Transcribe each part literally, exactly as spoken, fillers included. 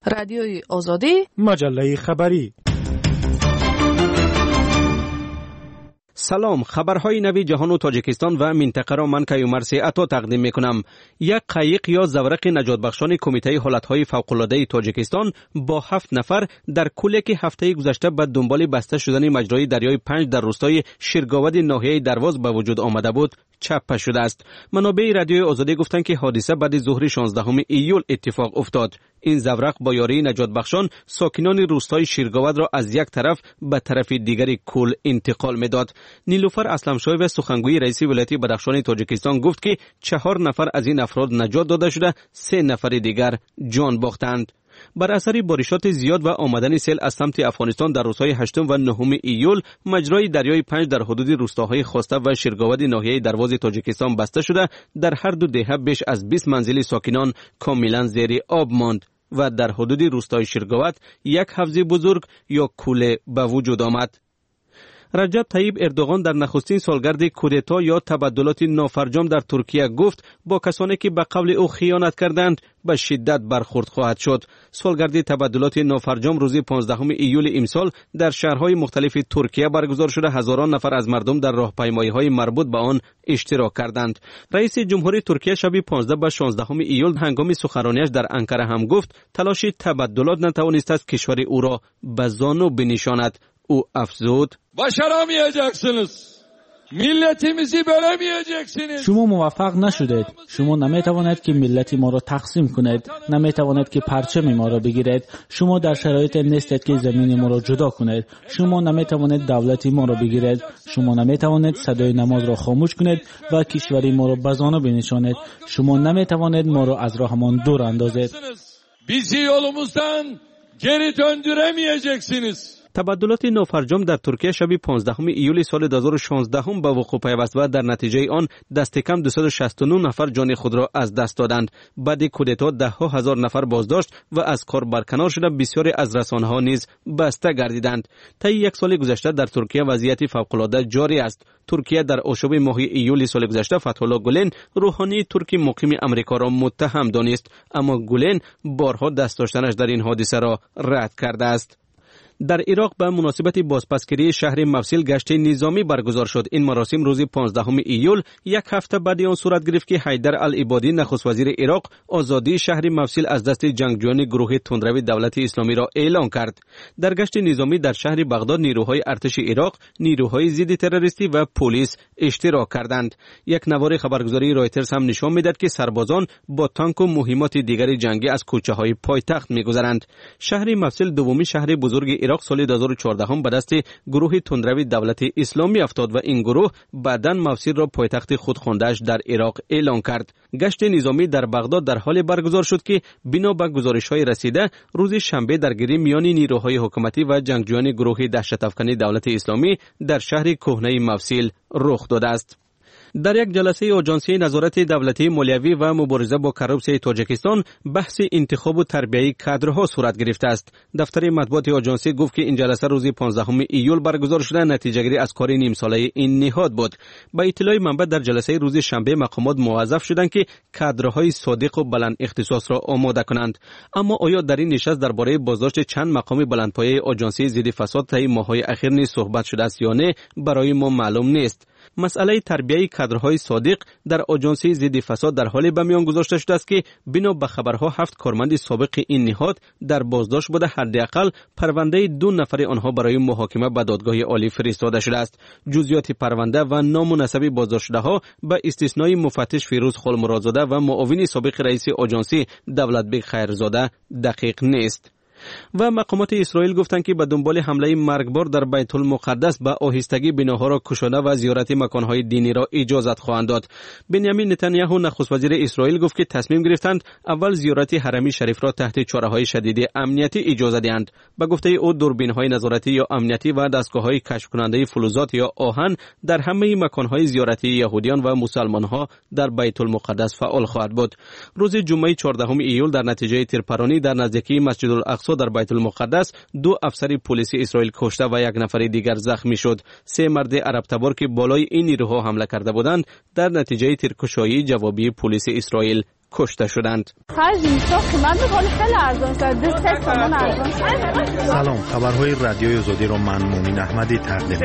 رادیوی آزادی، مجله خبری. سلام، خبرهای نوی جهان و تاجیکستان و منطقه را من کیومرث عطا تقدیم میکنم. یک قایق یا زورق نجات بخشان کمیته حالتهای فوق‌العاده تاجیکستان با هفت نفر در کلیک هفته گذشته به دنبال بسته شدن مجرای دریای پنج در روستای شیرگاود ناحیه درواز به وجود آمده بود چپه شده است. منابع رادیوی آزادی گفتند که حادثه بعد ظهر شانزدهم ایول اتفاق افتاد. این زورق با یاری نجات بخشان ساکنان روستای شیرگاود را از یک طرف به طرف دیگری کل انتقال میداد. نیلوفر اسلمشاه و سخنگوی رئیس ولایت بدخشان تاجیکستان گفت که چهار نفر از این افراد نجات داده شده، سه نفر دیگر جان باختند. بر اثر بارشات زیاد و آمدن سیل از سمت افغانستان در روزهای هشتم و نهم ایول مجرای دریای پنج در حدود روستاهای خواسته و شیرگاود ناحیه درواز تاجیکستان بسته شده، در هر دو دهه بیش از بیست منزل ساکنان کاملا زیر آب ماند و در حدود روستای شیرگاود یک حوض بزرگ یا کوله به وجود آمد. رجب طیب اردوغان در نخستین سالگرد کودتا یا تبدلات نافرجام در ترکیه گفت با کسانی که به قول او خیانت کردند به شدت برخورد خواهد شد. سالگرد تبدلات نافرجام روز پانزدهم ایول امسال در شهرهای مختلف ترکیه برگزار شده، هزاران نفر از مردم در راهپیمایی‌های مربوط به آن اشتراک کردند. رئیس جمهوری ترکیه شب پانزده و شانزدهم ایول هنگام سخنرانیش در انقره هم گفت تلاش تبدلات نتوانسته است کشور او را به زانو بنشاند. او افزود başaramayacaksınız. milletimizi bölemeyeceksiniz. شما موفق نشدید. شما نمیتواند که ملت ما را تقسیم کنید، نمیتواند که پرچم ما را بگیرید. شما در شرایط نیستید که زمین ما را جدا کنید. شما نمیتواند دولت ما را بگیرید. شما نمیتواند صدای نماز را خاموش کنید و کشوری ما را به زانو بنشانید. شما نمیتواند ما را از راهمان دور اندازید. bizi yolumuzdan geri döndüremeyeceksiniz. تبدلات نافرجام در ترکیه شب پانزدهم ایول سال دو هزار و شانزده به وقوع پیوست و در نتیجه آن دست کم دویست و شصت و نه نفر جان خود را از دست دادند. بعد کودتا ده ها هزار نفر بازداشت و از کار برکنار شده، بسیاری از رسانه‌ها نیز بسته گردیدند. طی یک سال گذشته در ترکیه وضعیت فوق‌العاده جاری است. ترکیه در آشوب ماه ایول سال گذشته فتح‌الله گولن روحانی ترکی مقیم امریکا را متهم دانست، اما گولن بارها دست داشتنش در این حادثه را رد کرده است. در عراق به مناسبت بازپسگیری شهر موصل گشت نظامی برگزار شد. این مراسم روز پانزدهم ایول یک هفته بعد آن صورت گرفت که حیدر العبادی نخست وزیر عراق آزادی شهر موصل از دست جنگجویان گروه تندروی دولت اسلامی را اعلام کرد. در گشت نظامی در شهر بغداد نیروهای ارتش عراق، نیروهای ضد تروریستی و پلیس اشتراک کردند. یک نوار خبرگزاری رایترز هم نشان می‌دهد که سربازان با تانک و مهمات دیگر جنگی از کوچه‌های پایتخت می‌گذرند. شهر موصل دومین شهر بزرگ عراق سال دو هزار و چهارده به دست گروه تندروی دولت اسلامی افتاد و این گروه بعداً موصل را پایتخت خود خوانده‌اش در عراق اعلام کرد. گشت نظامی در بغداد در حال برگزار شد که بنا به گزارش‌های رسیده روز شنبه درگیری میان نیروهای حکومتی و جنگجویان گروه دهشت‌افکن دولت اسلامی در شهر کهنه موصل رخ داده است. در یک جلسه آژانسی نظارت دولتی مالیوی و مبارزه با کروپسیون تاجیکستان بحث انتخاب و تربیت کادرها صورت گرفته است. دفتر مطبوعات آژانسی گفت که این جلسه روز پانزدهم ایول برگزار شده، نتیجه گیری از کار نیم ساله این نهاد بود. با اطلاع منبع در جلسه روز شنبه مقامات موظف شدند که کادرهای صادق و بلند اختصاص را آماده کنند. اما آیا در این نشست درباره بازداشت چند مقام بلندپایه آژانسی ضد فساد طی ماه‌های اخیر نیز صحبت شده است یا نه برای ما معلوم نیست. مسئله تربیت کادرهای صادق در آژانسی ضد فساد در حالی به میان گذاشته شده است که بنا به خبرها هفت کارمند سابق این نهاد در بازداشت بوده. حداقل پرونده دو نفر آنها برای محاکمه به دادگاه عالی فرستاده شده است. جزئیات پرونده و نام و نسب بازداشته‌ها به استثنای مفتش فیروز خالمرادزاده و معاون سابق رئیس آژانسی دولتبگ خیرزاده دقیق نیست. و مقامات اسرائیل گفتند که به دنبال حمله مرگبار در بیت المقدس به آهستگی بناها را کشانده و زیارت مکانهای دینی را اجازت خواهند داد. بنیامین نتانیاهو نخست وزیر اسرائیل گفت که تصمیم گرفتند اول زیارت حرم شریف را تحت چاره‌های شدید امنیتی اجازه دهند. به گفته او دوربین‌های نظارتی یا امنیتی و دستگاه‌های کشف کننده فلزات یا آهن در همه مکانهای زیارتی یهودیان و مسلمان‌ها در بیت المقدس فعال خواهد بود. روز جمعه چهاردهم ایول در نتیجه تیرپرانی در نزدیکی مسجد الاقصی در بیت المقدس دو افسر پلیس اسرائیل کشته و یک نفر دیگر زخمی شد. سه مرد عرب تبار که بالای این نیروها حمله کرده بودند در نتیجه تیرکشایی جوابی پلیس اسرائیل کشته شدند. سلام، خبرهای رادیوی آزادی را من مومن احمدی تقدیم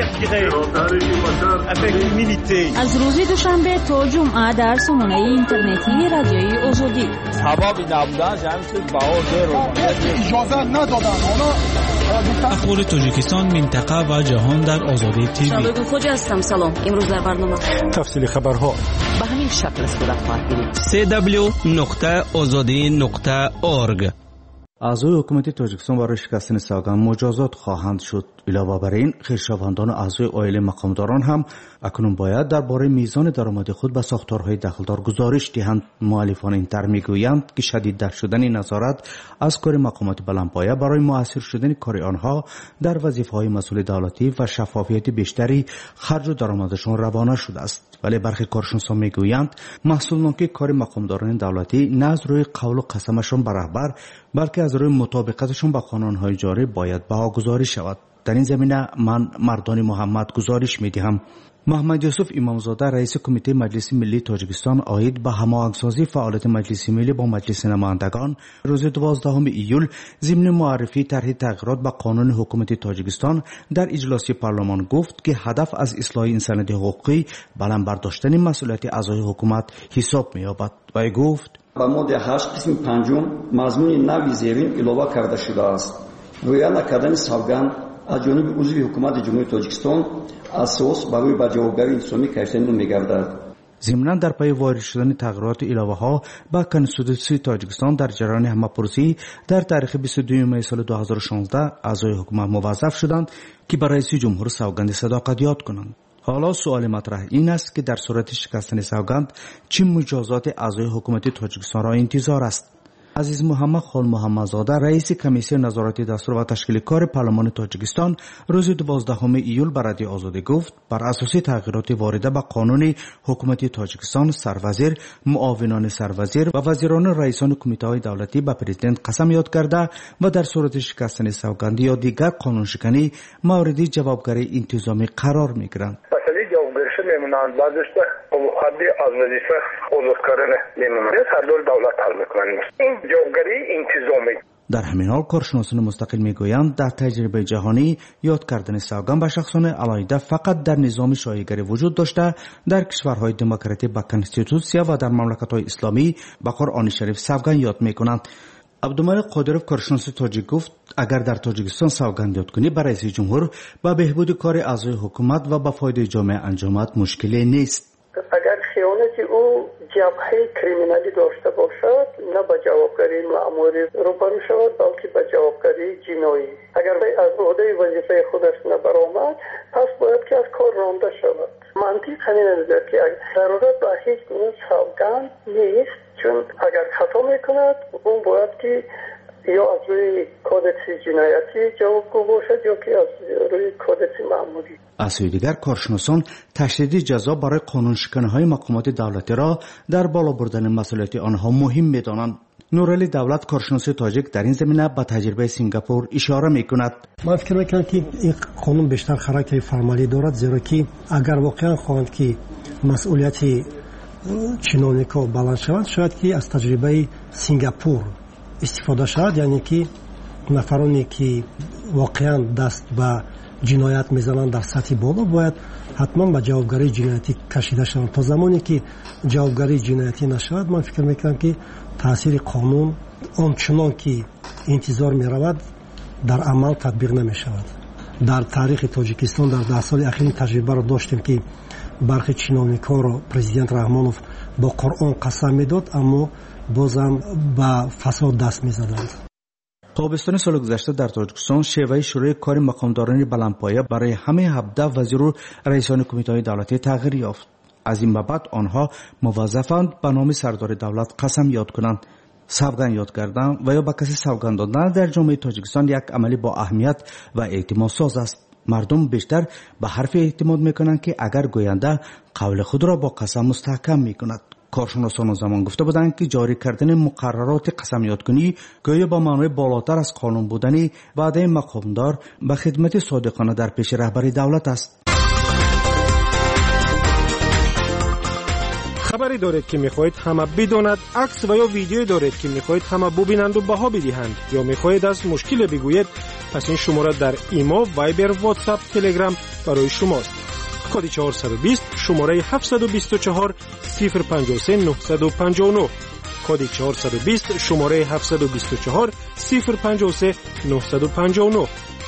می‌کنم. از روز دوشنبه تا جمعه در سامانه اینترنتی رادیوی آزادی. سبب نبودن جمعیت باور رو اجازه ندادن. اخبار تاجیکستان، منطقه و جهان در آزادی تیوی. شبکه خوج هستم. سلام. امروز در برنامه تفصیل خبرها به همین شکل صورت خواهد گرفت. دبلیو نقطه آزادی نقطه اورگ. اعضای حکومت تاجیکستان برای شکستن سوگند مجازات خواهند شد. علاوه بر این، خویشاوندان و اعضای عائله مقامداران هم اکنون باید درباره میزان درآمد خود به ساختارهای دخلدار گزارش دهند. مؤلفان این طرح میگویند که شدیدتر شدن نظارت از کار مقامات بلندپایه برای مؤثر شدن کار آنها در وظیفه‌های مسئول دولتی و شفافیت بیشتری خرج و درآمدشان روانه شده است. ولی برخی کارشناسان میگویند محصولناکی کار مقامداران دولتی نه از روی قول و قسمشان به رهبر بلکه از روی مطابقتشان با قانون‌های جاری باید بهاگذاری شود. در این زمینه من مردان محمد گزارش میدهم. محمد یوسف امامزاده رئیس کمیته مجلس ملی تاجیکستان عاید به هماهنگسازی فعالیت مجلس ملی با مجلس نمایندگان روز دوازدهم ایول ضمن معرفی طرح تغییرات به قانون حکومت تاجیکستان در اجلاس پارلمان گفت که هدف از اصلاح این سند حقوقی بلند برداشتن مسئولیت اعضای حکومت حساب می‌یابد. و گفت با ماده هشت قسم پنجم مضمون نوی زیرین اضافه کرده شده است. رویا نکردن سوگند از جانب عضو حکومت جمهوری تاجیکستان اساس برای به جوابگری انسانی کشیدن می‌گردد. ضمناً در پی وارد شدن تغییرات الهه ها به کنستیتوسی تاجیکستان در جریان همه‌پرسی در تاریخ بیست و دو می سال دو هزار و شانزده اعضای حکومت موظف شدند که برای رئیس جمهور سوگند صداقت یاد کنند. حالا سوال مطرح این است که در صورت شکستن سوگند چه مجازات اعضای حکومت تاجیکستان را انتظار است؟ عزیز محمد خان محمدزاده رئیس کمیسیون نظارت دستور و تشکیل کار پارلمان تاجیکستان روز دوازدهم ایول به رادیو آزادی گفت بر اساس تغییرات وارده به قانون حکومت تاجیکستان سروزیر، معاونان سروزیر و وزیران رئیسان کمیته دولتی به پرزیدنت قسم یاد کرده و در صورت شکستن سوگند یا دیگر قانون شکنی مورد جوابگری انتظامی قرار میگیرند. میمونند بعضش حدی از وظیفه عضو کردن میمونند هر دور دولت حل میکنند. این جوابگری انتظامی. در همین حال کارشناسان مستقل میگویند در تجربه جهانی یاد کردن سوگند به شخصان علاوه فقط در نظام شایع‌گری وجود داشته. در کشورهای دموکراتیک با کنستیتوسیا و در مملکت‌های اسلامی به قرآن شریف سوگند یاد میکنند. عبدالملک قادروف کارشناس تاجیک گفت اگر در تاجیکستان سوگند یاد کنی برای رئیس جمهور با بهبود کار اعضای حکومت و با فایده جامعه انجامد مشکلی نیست. اگر خیانت او جبهه کریمینالی داشته باشد نه به جوابگری مأموری روبرو شود بلکه به جوابگری جنایی. اگر از عهده وظیفه خودش نبرآمد پس باید که از کار رانده شود. منطق همین است که ضرورت به هیچ گونه سوگند نیست، چون اگر خطا میکند اون باید که یا از روی کودکس جنایتی جوابگو باشد یا که از روی کودکس معمولی. از سوی دیگر کارشناسان تشدید جزا برای قانون شکنی‌های مقامات دولتی را در بالا بردن مسئولیت آنها مهم می‌دانند. نورعلی دولت کارشناس تاجیک در این زمینه به تجربه سنگاپور اشاره می‌کند. من فکر می‌کنم که این قانون بیشتر خاراکتر فرمالی دارد، زیرا که اگر واقعا خواهند که مسئولیت чиновников баланд шавад, шояд ки аз таҷрибаи Сингапур истифода шавад, яъне ки нафароне ки воқеан даст ба ҷиноят мезананд дар сатҳи боло бояд ҳатман ба ҷавобгарии ҷиноятӣ кашида шаванд. То замоне ки ҷавобгарии ҷиноятӣ нашавад, ман фикр мекунам ки таъсири қонун ончунон ки интизор меравад дар амал татбиқ намешавад. дар таърихи тоҷикистон дар даҳ соли ахир таҷрибаро доштем ки бархи чиновникҳоро президент Раҳмонов бо Қуръон қасам медод, аммо бозам ба фасод даст мезаданд. تابستان سال گذشته در تاجیکستان شیوه شروع کار مقامداران بلندپایه برای همه هفده وزیر و رئیسان کمیته دولتی تغییر یافت. از این بعد آنها موظفند به نام سردار دولت قسم یاد کنند. سوگند یاد کردن و یا به کسی سوگند دادن در جامعه تاجیکستان یک عملی با اهمیت و اعتماد ساز است. مردم بیشتر به حرف اعتماد میکنند که اگر گوینده قول خود را با قسم مستحکم میکند. کارشناسان زمان گفته بودند که جاری کردن مقررات قسم یادکنی گویا با معنای بالاتر از قانون بودن وعده مقامدار به خدمت صادقانه در پیش رهبری دولت است. خبری دارید که میخواهید همه بداند، عکس و یا ویدیویی دارید که میخواهید همه ببینند و بها بدهند، یا میخواهید از مشکل بگویید، پس این شماره در ایما، وایبر، واتساپ، تلگرام برای شماست. کد چهارصد و بیست شماره هفتصد و بیست و چهار صفر پنجاه و سه نهصد و پنجاه و نه. کد چهارصد و بیست شماره هفتصد و بیست و چهار صفر پنجاه و سه نهصد و پنجاه و نه.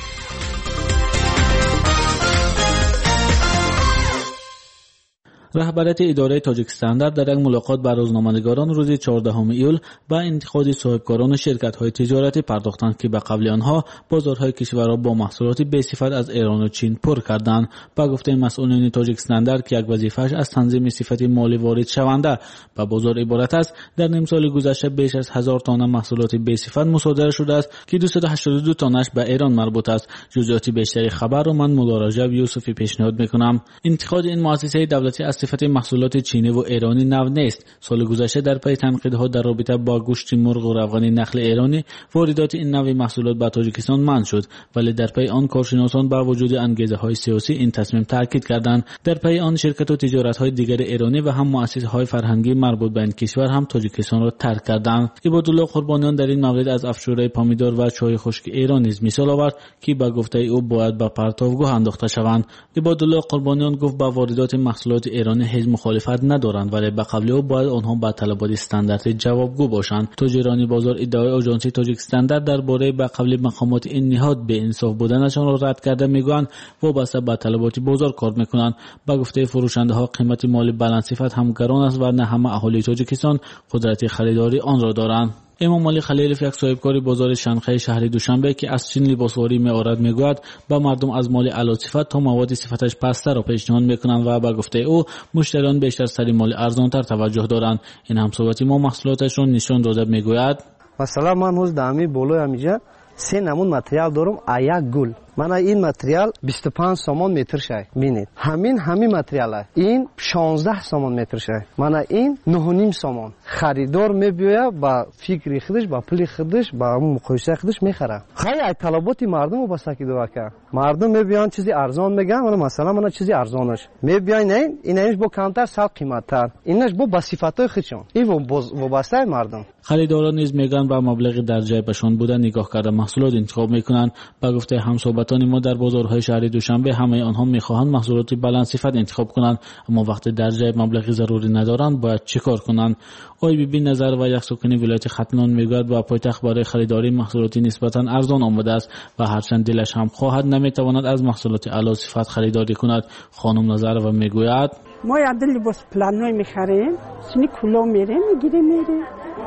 رهبریت اداره تاجیکستان در یک ملاقات با روزنامه‌نگاران روز چهاردهم ایول با انتقاد صاحبکاران و شرکت‌های تجارتی پرداختند که به قبل آنها بازارهای کشور را با محصولات بی‌صفت از ایران و چین پر کردند. با گفته مسئولین تاجیکستان در که یک وظیفه‌اش از تنظیم صفت مالی وارد شونده به بازار عبارت است، در نیم سال گذشته بیش از هزار تن محصولات بی‌صفت مصادره شده است که دویست و هشتاد و دو تنش به ایران مربوط است. جزئیات بیشتری خبر را من مولا رجب یوسفی پیشنهاد می‌کنم. انتقاد این مؤسسه دولتی از صفت محصولات چینی و ایرانی نو نیست. سال گذشته در پی تنقیدها در رابطه با گوشت مرغ و روغن نخل ایرانی واردات این نوع محصولات به تاجیکستان منع شد، ولی در پی آن کارشناسان با وجود انگیزه‌های سیاسی این تصمیم تاکید کردند. در پی آن شرکت و تجارت‌های دیگر ایرانی و هم مؤسسه‌های فرهنگی مربوط به این کشور هم تاجیکستان را ترک کردند. عبادالله قربانیان در این مورد از افشوره پامیدار و چای خشک ایران نیز مثال آورد که به گفته او باید به پرتابگاه انداخته شوند. عبادالله قربانیان گفت با واردات محصولات ایرانی هیچ مخالفت ندارند، ولی به قبل او باید آنها به طلبات استاندارد جوابگو باشند. تاجران بازار ادعای آژانس تاجیکستان درباره به قبل مقامات این نهاد به انصاف بودنشان را رد کرده میگویند وابسته به طلبات بازار کار میکنند. به گفته فروشنده ها قیمت مالی بلند صفت هم گران است و نه همه اهالی تاجیکستان قدرت خریداری آن را دارند. امام علی خلیلوف یک صاحبکار بازار شنقه شهر دوشنبه که از چین لباسواری می‌آورد میگوید با مردم از مال اعلی صفت تا مواد صفتش پست‌تر را پیشنهاد میکنند و به گفته او مشتریان بیشتر سری مال ارزان‌تر توجه دارند. این همصحبتی ما محصولاتش را نشان داده میگوید مثلا من روز دامی بالای همینجا سه نمون متریال دارم، یک گل من این متریال بیست و پنج سومون متر شه ببینید، همین همین متریال این شانزده سومون متر شه، من این نه و نیم سومون. خریدار میبیه با فکر خودش با پول خودش با مقایسه خودش میخره. خیلی طلبات مردم رو بسته دوا که مردم میبیان چیزی ارزان میگن، ولی مثلا من چیزی ارزانش میبیان نه اینش با کمتر صد قیمتتر، اینش با بصفتای خودشون این وابسته مردم. خریداران نیز میگن با مبلغ در جیبشون بوده نگاه کرده محصولات انتخاب میکنن. با گفته همصحبتان ما در بازارهای شهر دوشنبه همه آنها میخواهند محصولات بلند صفت انتخاب کنند، اما وقتی در جیب مبلغی ضروری ندارند باید چیکار کنند؟ آی بی بی نظر و یک سکنی ولایت ختلان میگوید با پایتخت برای خریداری محصولات نسبتا ارزان آمده است و هرچند دلش هم خواهد نمیتواند از محصولات اعلی صفت خریداری کند. خانم نظر و میگوید ما یاد لباس پلانوی میخریم، سنی کلاه میریم میگیریم میریم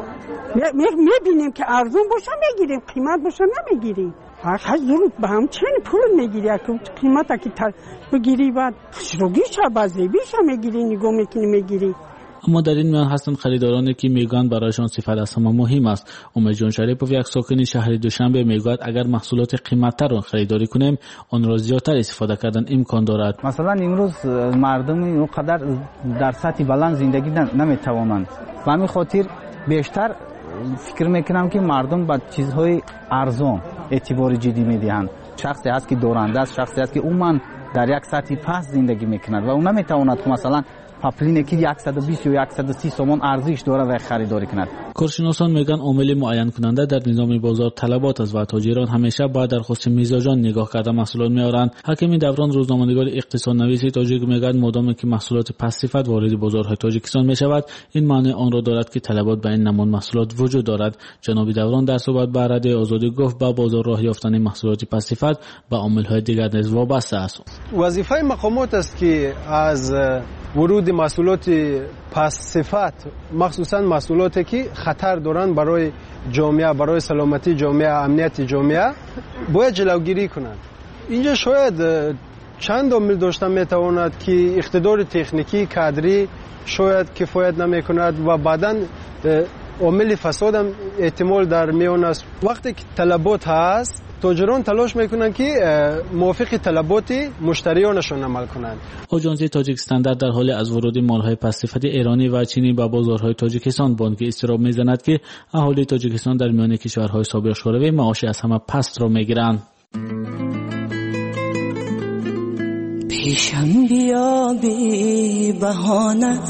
میبینیم که ارزان باشه میگیریم، قیمت باشه نمیگیریم. هر ضرورت به هم چین پول میگیری که قیمت که تر بگیری بعد شروعی شب بازی بیشه میگیری نگاه میکنی میگیری. اما در این میان هستند خریدارانی که میگن برایشان صفت از همه مهم است. امید جان شریفوف یک ساکن شهر دوشنبه میگوید اگر محصولات قیمتتر را خریداری کنیم آن را زیادتر استفاده کردن امکان دارد. مثلا امروز مردم اونقدر در سطح بلند زندگی نمیتوانند و همین خاطر بیشتر فکر میکنم که مردم با چیزهای ارزان اعتبار جدی میدهند. شخصی هست که دورنده است، شخصی هست که عموما در یک سطح پست زندگی میکند و اون نمیتواند که مثلا پاپلینی که صد و بیست یا صد و سی سومون ارزش داره و خریداری کند. کارشناسان میگن عامل معین کننده در نظام بازار طلبات است و تاجران همیشه با درخواست میزاجان نگاه کرده محصولات میارند. حکیم دوران روزنامه‌نگار اقتصادنویس تاجیک میگن مادامی که محصولات پست صفت وارد بازارهای تاجیکستان میشود این معنی آن را دارد که طلبات به این نمون محصولات وجود دارد. جناب دوران در صحبت با رادیو آزادی گفت با بازار راه یافتن محصولات پست صفت به عامل‌های دیگر نیز وابسته است. وظیفه مقامات است که از ورود محصولات پست صفت مخصوصا محصولاتی که خطر دارند برای جامعه، برای سلامتی جامعه، امنیت جامعه باید جلوگیری کنند. اینجا شاید چند عامل داشته میتواند که اقتدار تکنیکی کادری شاید کفایت نمیکند و بعداً عامل فساد هم احتمال در میان است. وقتی که طلبات هست تاجران تلاش میکنند که موافق طلبات مشتریانشان عمل کنند. آژانس تاجیکستان در حال از ورود مالهای پست صفت ایرانی و چینی به بازارهای تاجیکستان بانک استراب میزند که اهالی تاجیکستان در میان کشورهای سابق شوروی معاش از همه پست را میگیرند. پیشم بیا بی بهانه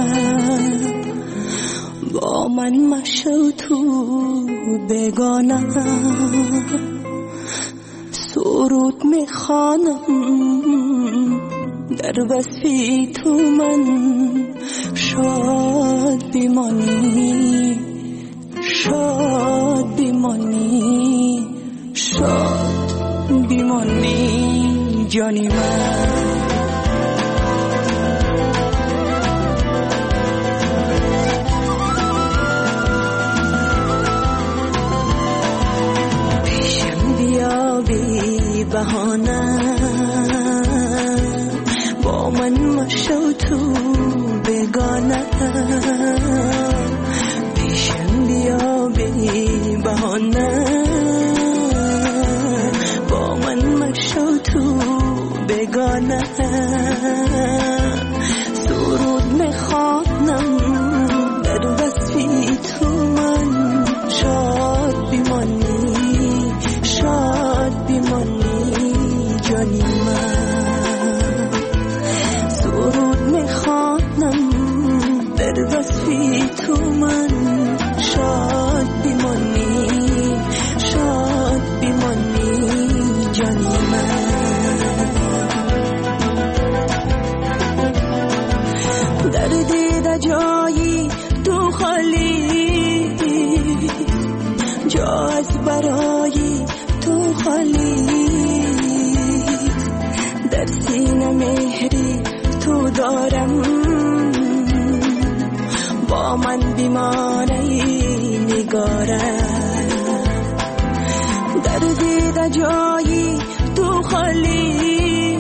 با من مشو تو بگانه سرود میخوانم در وصفی تو من شاد بیمانی شاد بیمانی شاد بیمانی جانی من پیشم بیا بی بهانه با من مشو تو بگانه پیشم بیا بی بهانه با من مشو تو بگانه سرود میخوانم در وصفی تو من شاد بیمانی شاد بیمانی جانی من سرود میخوانم در وصفی تو من شاد بیمانی شاد بیمانی جانی من در دیده جایی تو خالی جا از برای تو خالی در سینه مهری تو دارم با من بیماری نگارم در دیده جایی تو خالی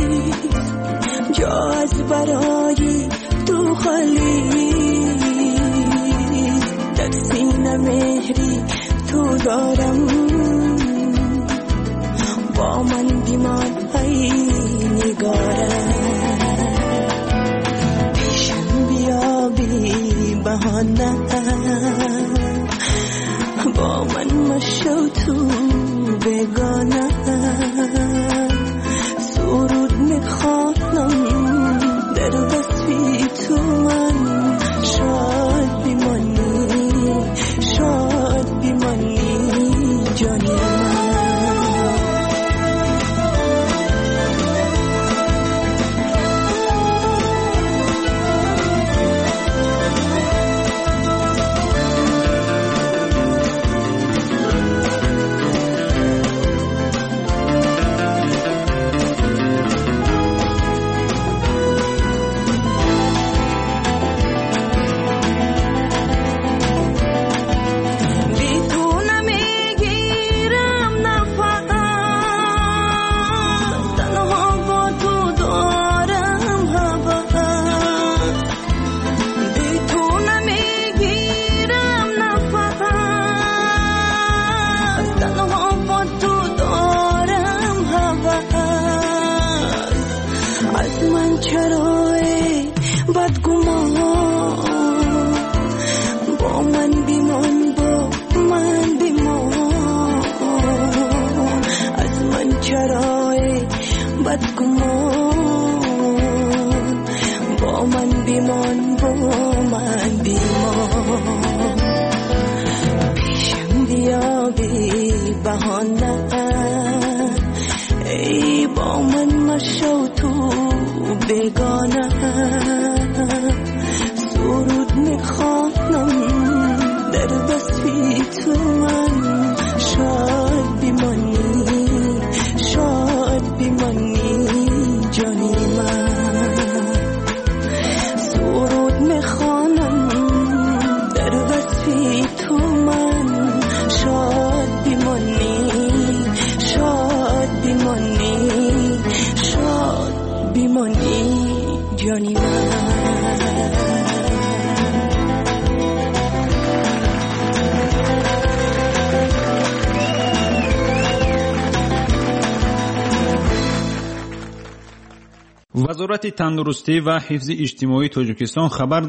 جا از برای تو خالی در سینه مهری تو دارم با من بیماری نگارم پیشم بیا بی بهانه با من مشو تو بگانه سرود میخوانم در وصفی تو من شاد بیمانی شاد بیمانی جانی من وزارت تندرستی و حفظ اجتماعی تاجیکستان خبر داد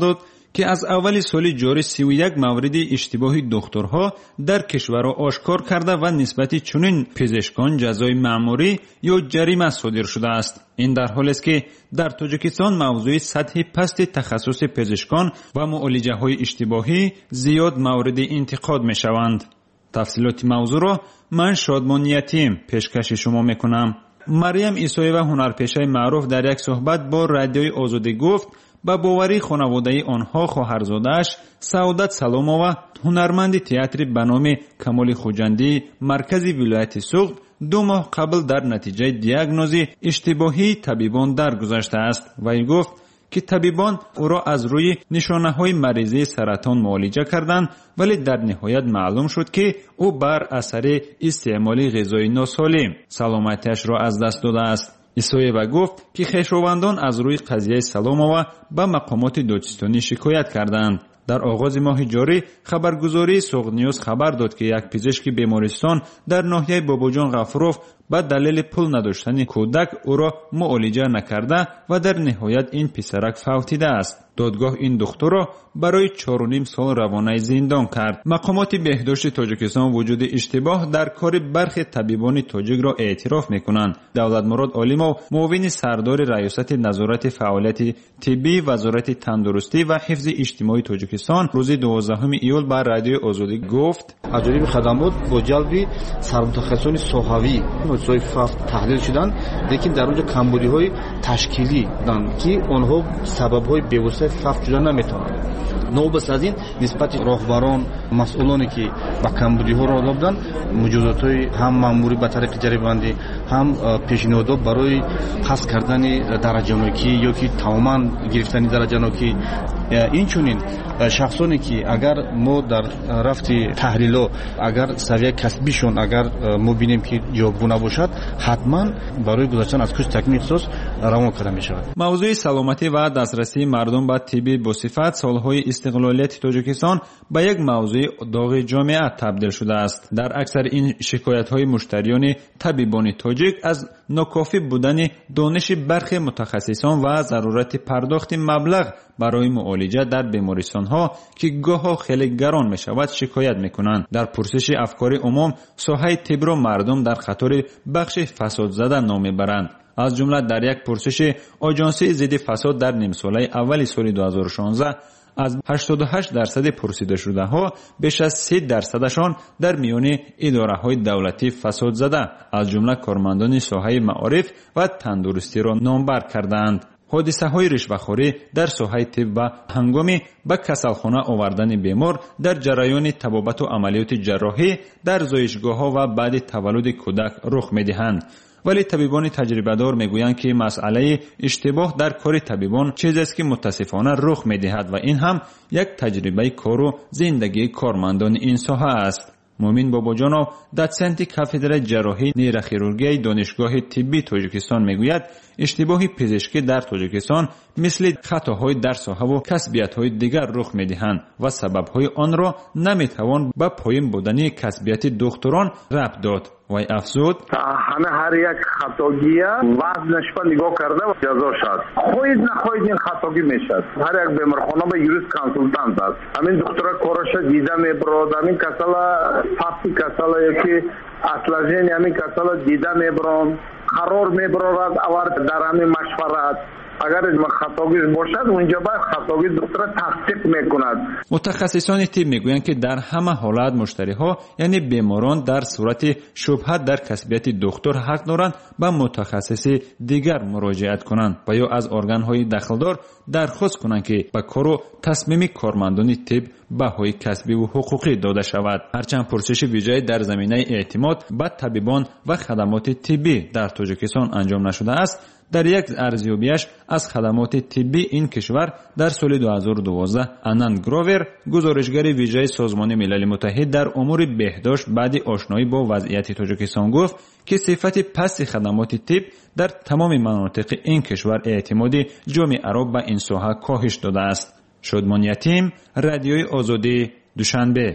که از اول سال جاری سی و یک مورد اشتباه دکترها در کشور را آشکار کرده و نسبت چنین پزشکان جزای مأموری یا جریمه صادر شده است. این در حالی است که در تاجیکستان موضوع سطح پست تخصص پزشکان و معالجه های اشتباهی زیاد مورد انتقاد می شوند. تفصیلات موضوع را من شادمان یتیم پیشکش شما می کنم. مریم عیسویeva هنرپیشه معروف در یک صحبت با رادیوی آزادی گفت با باوری خانواده آنها خواهرزاده‌اش سعادت سلامова هنرمند تئاتر به نام کمال خوجندی مرکزی ولایت سوغد دو ماه قبل در نتیجه دیاگنوزی اشتباهی طبیبان درگذشته است. وی گفت که طبیبان او را از روی نشانه‌های مریضی سرطان معالجه کردند، ولی در نهایت معلوم شد که او بر اثر استعمال غذای ناسالم سلامتیش را از دست داده است. عیسویeva گفت که خویشاوندان از روی قضیه سلامова به مقامات دادستانی شکایت کردند. در آغاز ماه جاری خبرگزاری سوغد نیوز خبر داد که یک پزشک بیمارستان در ناحیه باباجان غفروف به دلیل پول نداشتن کودک او را معالجه نکرده و در نهایت این پسرک فوتیده است. دادگاه این دختر را برای چهار و نیم سال روانه زندان کرد. مقامات بهداشت تاجیکستان وجود اشتباه در کار برخی طبیبان تاجیک را اعتراف میکنند. دولتمراد عالیمov معاون سردار ریاست نظارت فعالیت طبی وزارت تندرستی و حفظ اجتماعی تاجیکستان روز دوازدهم ایول بر رادیو آزادی گفت اجرای خدمات با جلب سرمتخصصان صحوی موضوع فقط تحلیل شدند، لیکن در اونجا کمبودی‌های تشکیلی دارند که آنها سبب‌های بی‌واسطه فقط جدا نمی‌توانند. نوبت از این نسبت راهبران مسئولانی که با کمبودی‌ها را دادن مجازات‌های هم مأموری به طریق جریمه‌بندی هم پیشنهادات برای حذف کردن درجه نوکی یا که تماماً گرفتن درجه نوکی این چونین شخصانی که اگر ما در رفت تحلیل اگر سویه کسبیشون اگر ما بینیم که جوابگو نباشد حتما برای گذشتن از کورس تکمیل اختصاص روان کرده می شود. موضوع سلامتی و دسترسی مردم به طب با صفت سالهای استقلالیت تاجیکستان به یک موضوع داغ جامعه تبدیل شده است. در اکثر این شکایت های مشتریان طبیبان تاجیک از ناکافی بودن دانش برخی متخصصان و ضرورت پرداخت مبلغ برای معالجه در بیمارستان ها که گاهی خیلی گران می شود شکایت می کنند. در پرسش افکار عموم ساحه طب را مردم در خطر بخش فساد زده نام میبرند. از جمله در یک پرسش آژانسی ضد فساد در نیم ساله اول سال دو هزار و شانزده از هشتاد و هشت درصد پرسیده شده ها بیش از سی درصدشان در میان اداره های دولتی فساد زده از جمله کارمندان ساحه معارف و تندرستی را نامبر کردند. حادثه های رشوه‌خوری در ساحه طب و هنگامی به کسلخانه آوردن بیمار در جریان طبابت و عملیات جراحی در زایشگاه ها و بعد تولد کودک رخ می دهند. ولی طبیبان تجربه دار می گویند که مسئله اشتباه در کار طبیبان چیزی است که متاسفانه رخ می دهد و این هم یک تجربه کار و زندگی کارمندان این ساحه است. مومین باباجانov داتسنت کافدرای جراحی نیروخیروژی دانشگاه طبی تاجیکستان میگوید اشتباه پزشکی در تاجیکستان مثل خطاهای در ساحه و کسبیت‌های دیگر رخ می‌دهند و سبب‌های آن را نمی‌توان به پایین بودن کسبیت دکتران ربط داد. وی افزود همه هر یک خطاگی وزنش را نگاه کرده و جزا شد. خواهید نخواهید این خطاگی میشد. هر یک بیمارخانه به یوریست کنسولتانت است. همین دکتر کارش دیده میبرد، همین کسالا فاتی کسالا یکی اصلاجین همین کسالا دیده میبرد، قرار میبرد آورد در همین مشورت. اگر خطاگیش باشد اونجا باید خطاگی دکتر تصدیق میکند. متخصصان طب میگویند که در همه حالات مشتری ها یعنی بیماران در صورت شبهه در کسبیت دکتر حق دارند به متخصص دیگر مراجعت کنند و یا از ارگان های دخلدار درخواست کنند که به کار و تصمیم کارمندان طب بهای کسبی و حقوقی داده شود. هرچند پرسش ویژه‌ای در زمینه اعتماد به طبیبان و خدمات طبی در تاجیکستان انجام نشده است، در یک ارزیابیش از خدمات طبی این کشور در سال دو هزار و دوازده آنند گروور گزارشگر ویژه سازمان ملل متحد در امور بهداشت بعد آشنایی با وضعیت تاجیکستان گفت که صفت پست خدمات طب در تمام مناطق این کشور اعتماد جامعه را به این ساحه کاهش داده است. شادمان یتیم، رادیوی آزادی، دوشنبه.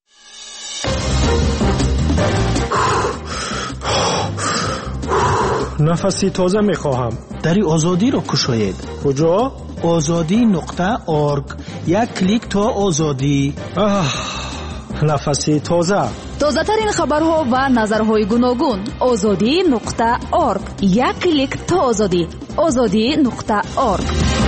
نفسی تازه میخواهم. دری آزادی را کشاید. کجا؟ آزادی نقطه ارگ یک کلیک تا آزادی. نفسی تازه. تازه ترین خبرها و نظرهای گوناگون. آزادی نقطه آرگ. یک کلیک تا آزادی. آزادی نقطه آرگ.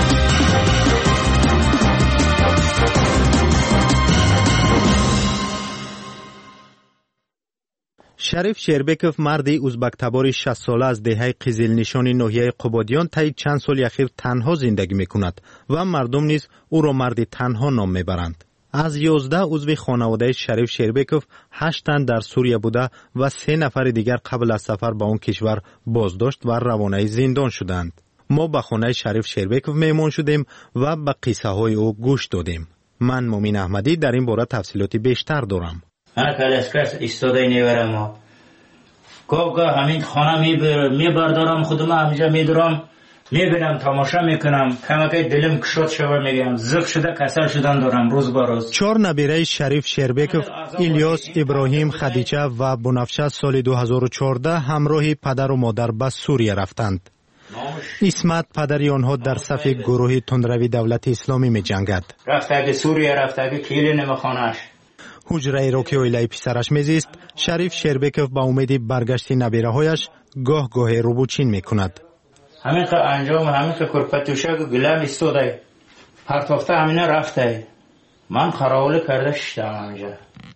شریف شیربکوف مردی ازبک تبار شصت ساله از دهه قزل نشان ناحیه قبادیان طی چند سال اخیر تنها زندگی میکند و مردم نیز او را مردی تنها نام میبرند. از یازده عضو خانواده شریف شیربکوف هشت تن در سوریه بوده و سه نفر دیگر قبل از سفر به اون کشور بازداشت و روانه زندان شدند. ما به خانه شریف شیربکوف مهمان شدیم و به قصه های او گوش دادیم. من مومین احمدی در این باره تفصیلاتی بیشتر دارم. من کلاسکس استادای نیورم گاه گاه همین خانه میبردارم خودم همینجا میدارم میبینم تماشا میکنم کمکی دلم کشود شود میگم زخ شده کسل شدن دارم روز با روز. چهار نبیره شریف شیربکوف الیاس، ابراهیم، خدیجه و بنفشه سال دو هزار و چهارده همراه پدر و مادر به سوریه رفتند. اسمت پدری آنها در صف گروه تندروی دولت اسلامی می جنگد. رفته سوریه رفته کلی نمخانش حجره را که اویلای پسرش میزیست، شریف شیربکوف با امید برگشت نبیره هایش گاه گاه روبوچین میکند. همین که انجام همین که کرپتوشه گلم استوده پرتافته همینه رفته من خراوله کرده شدم همینجا.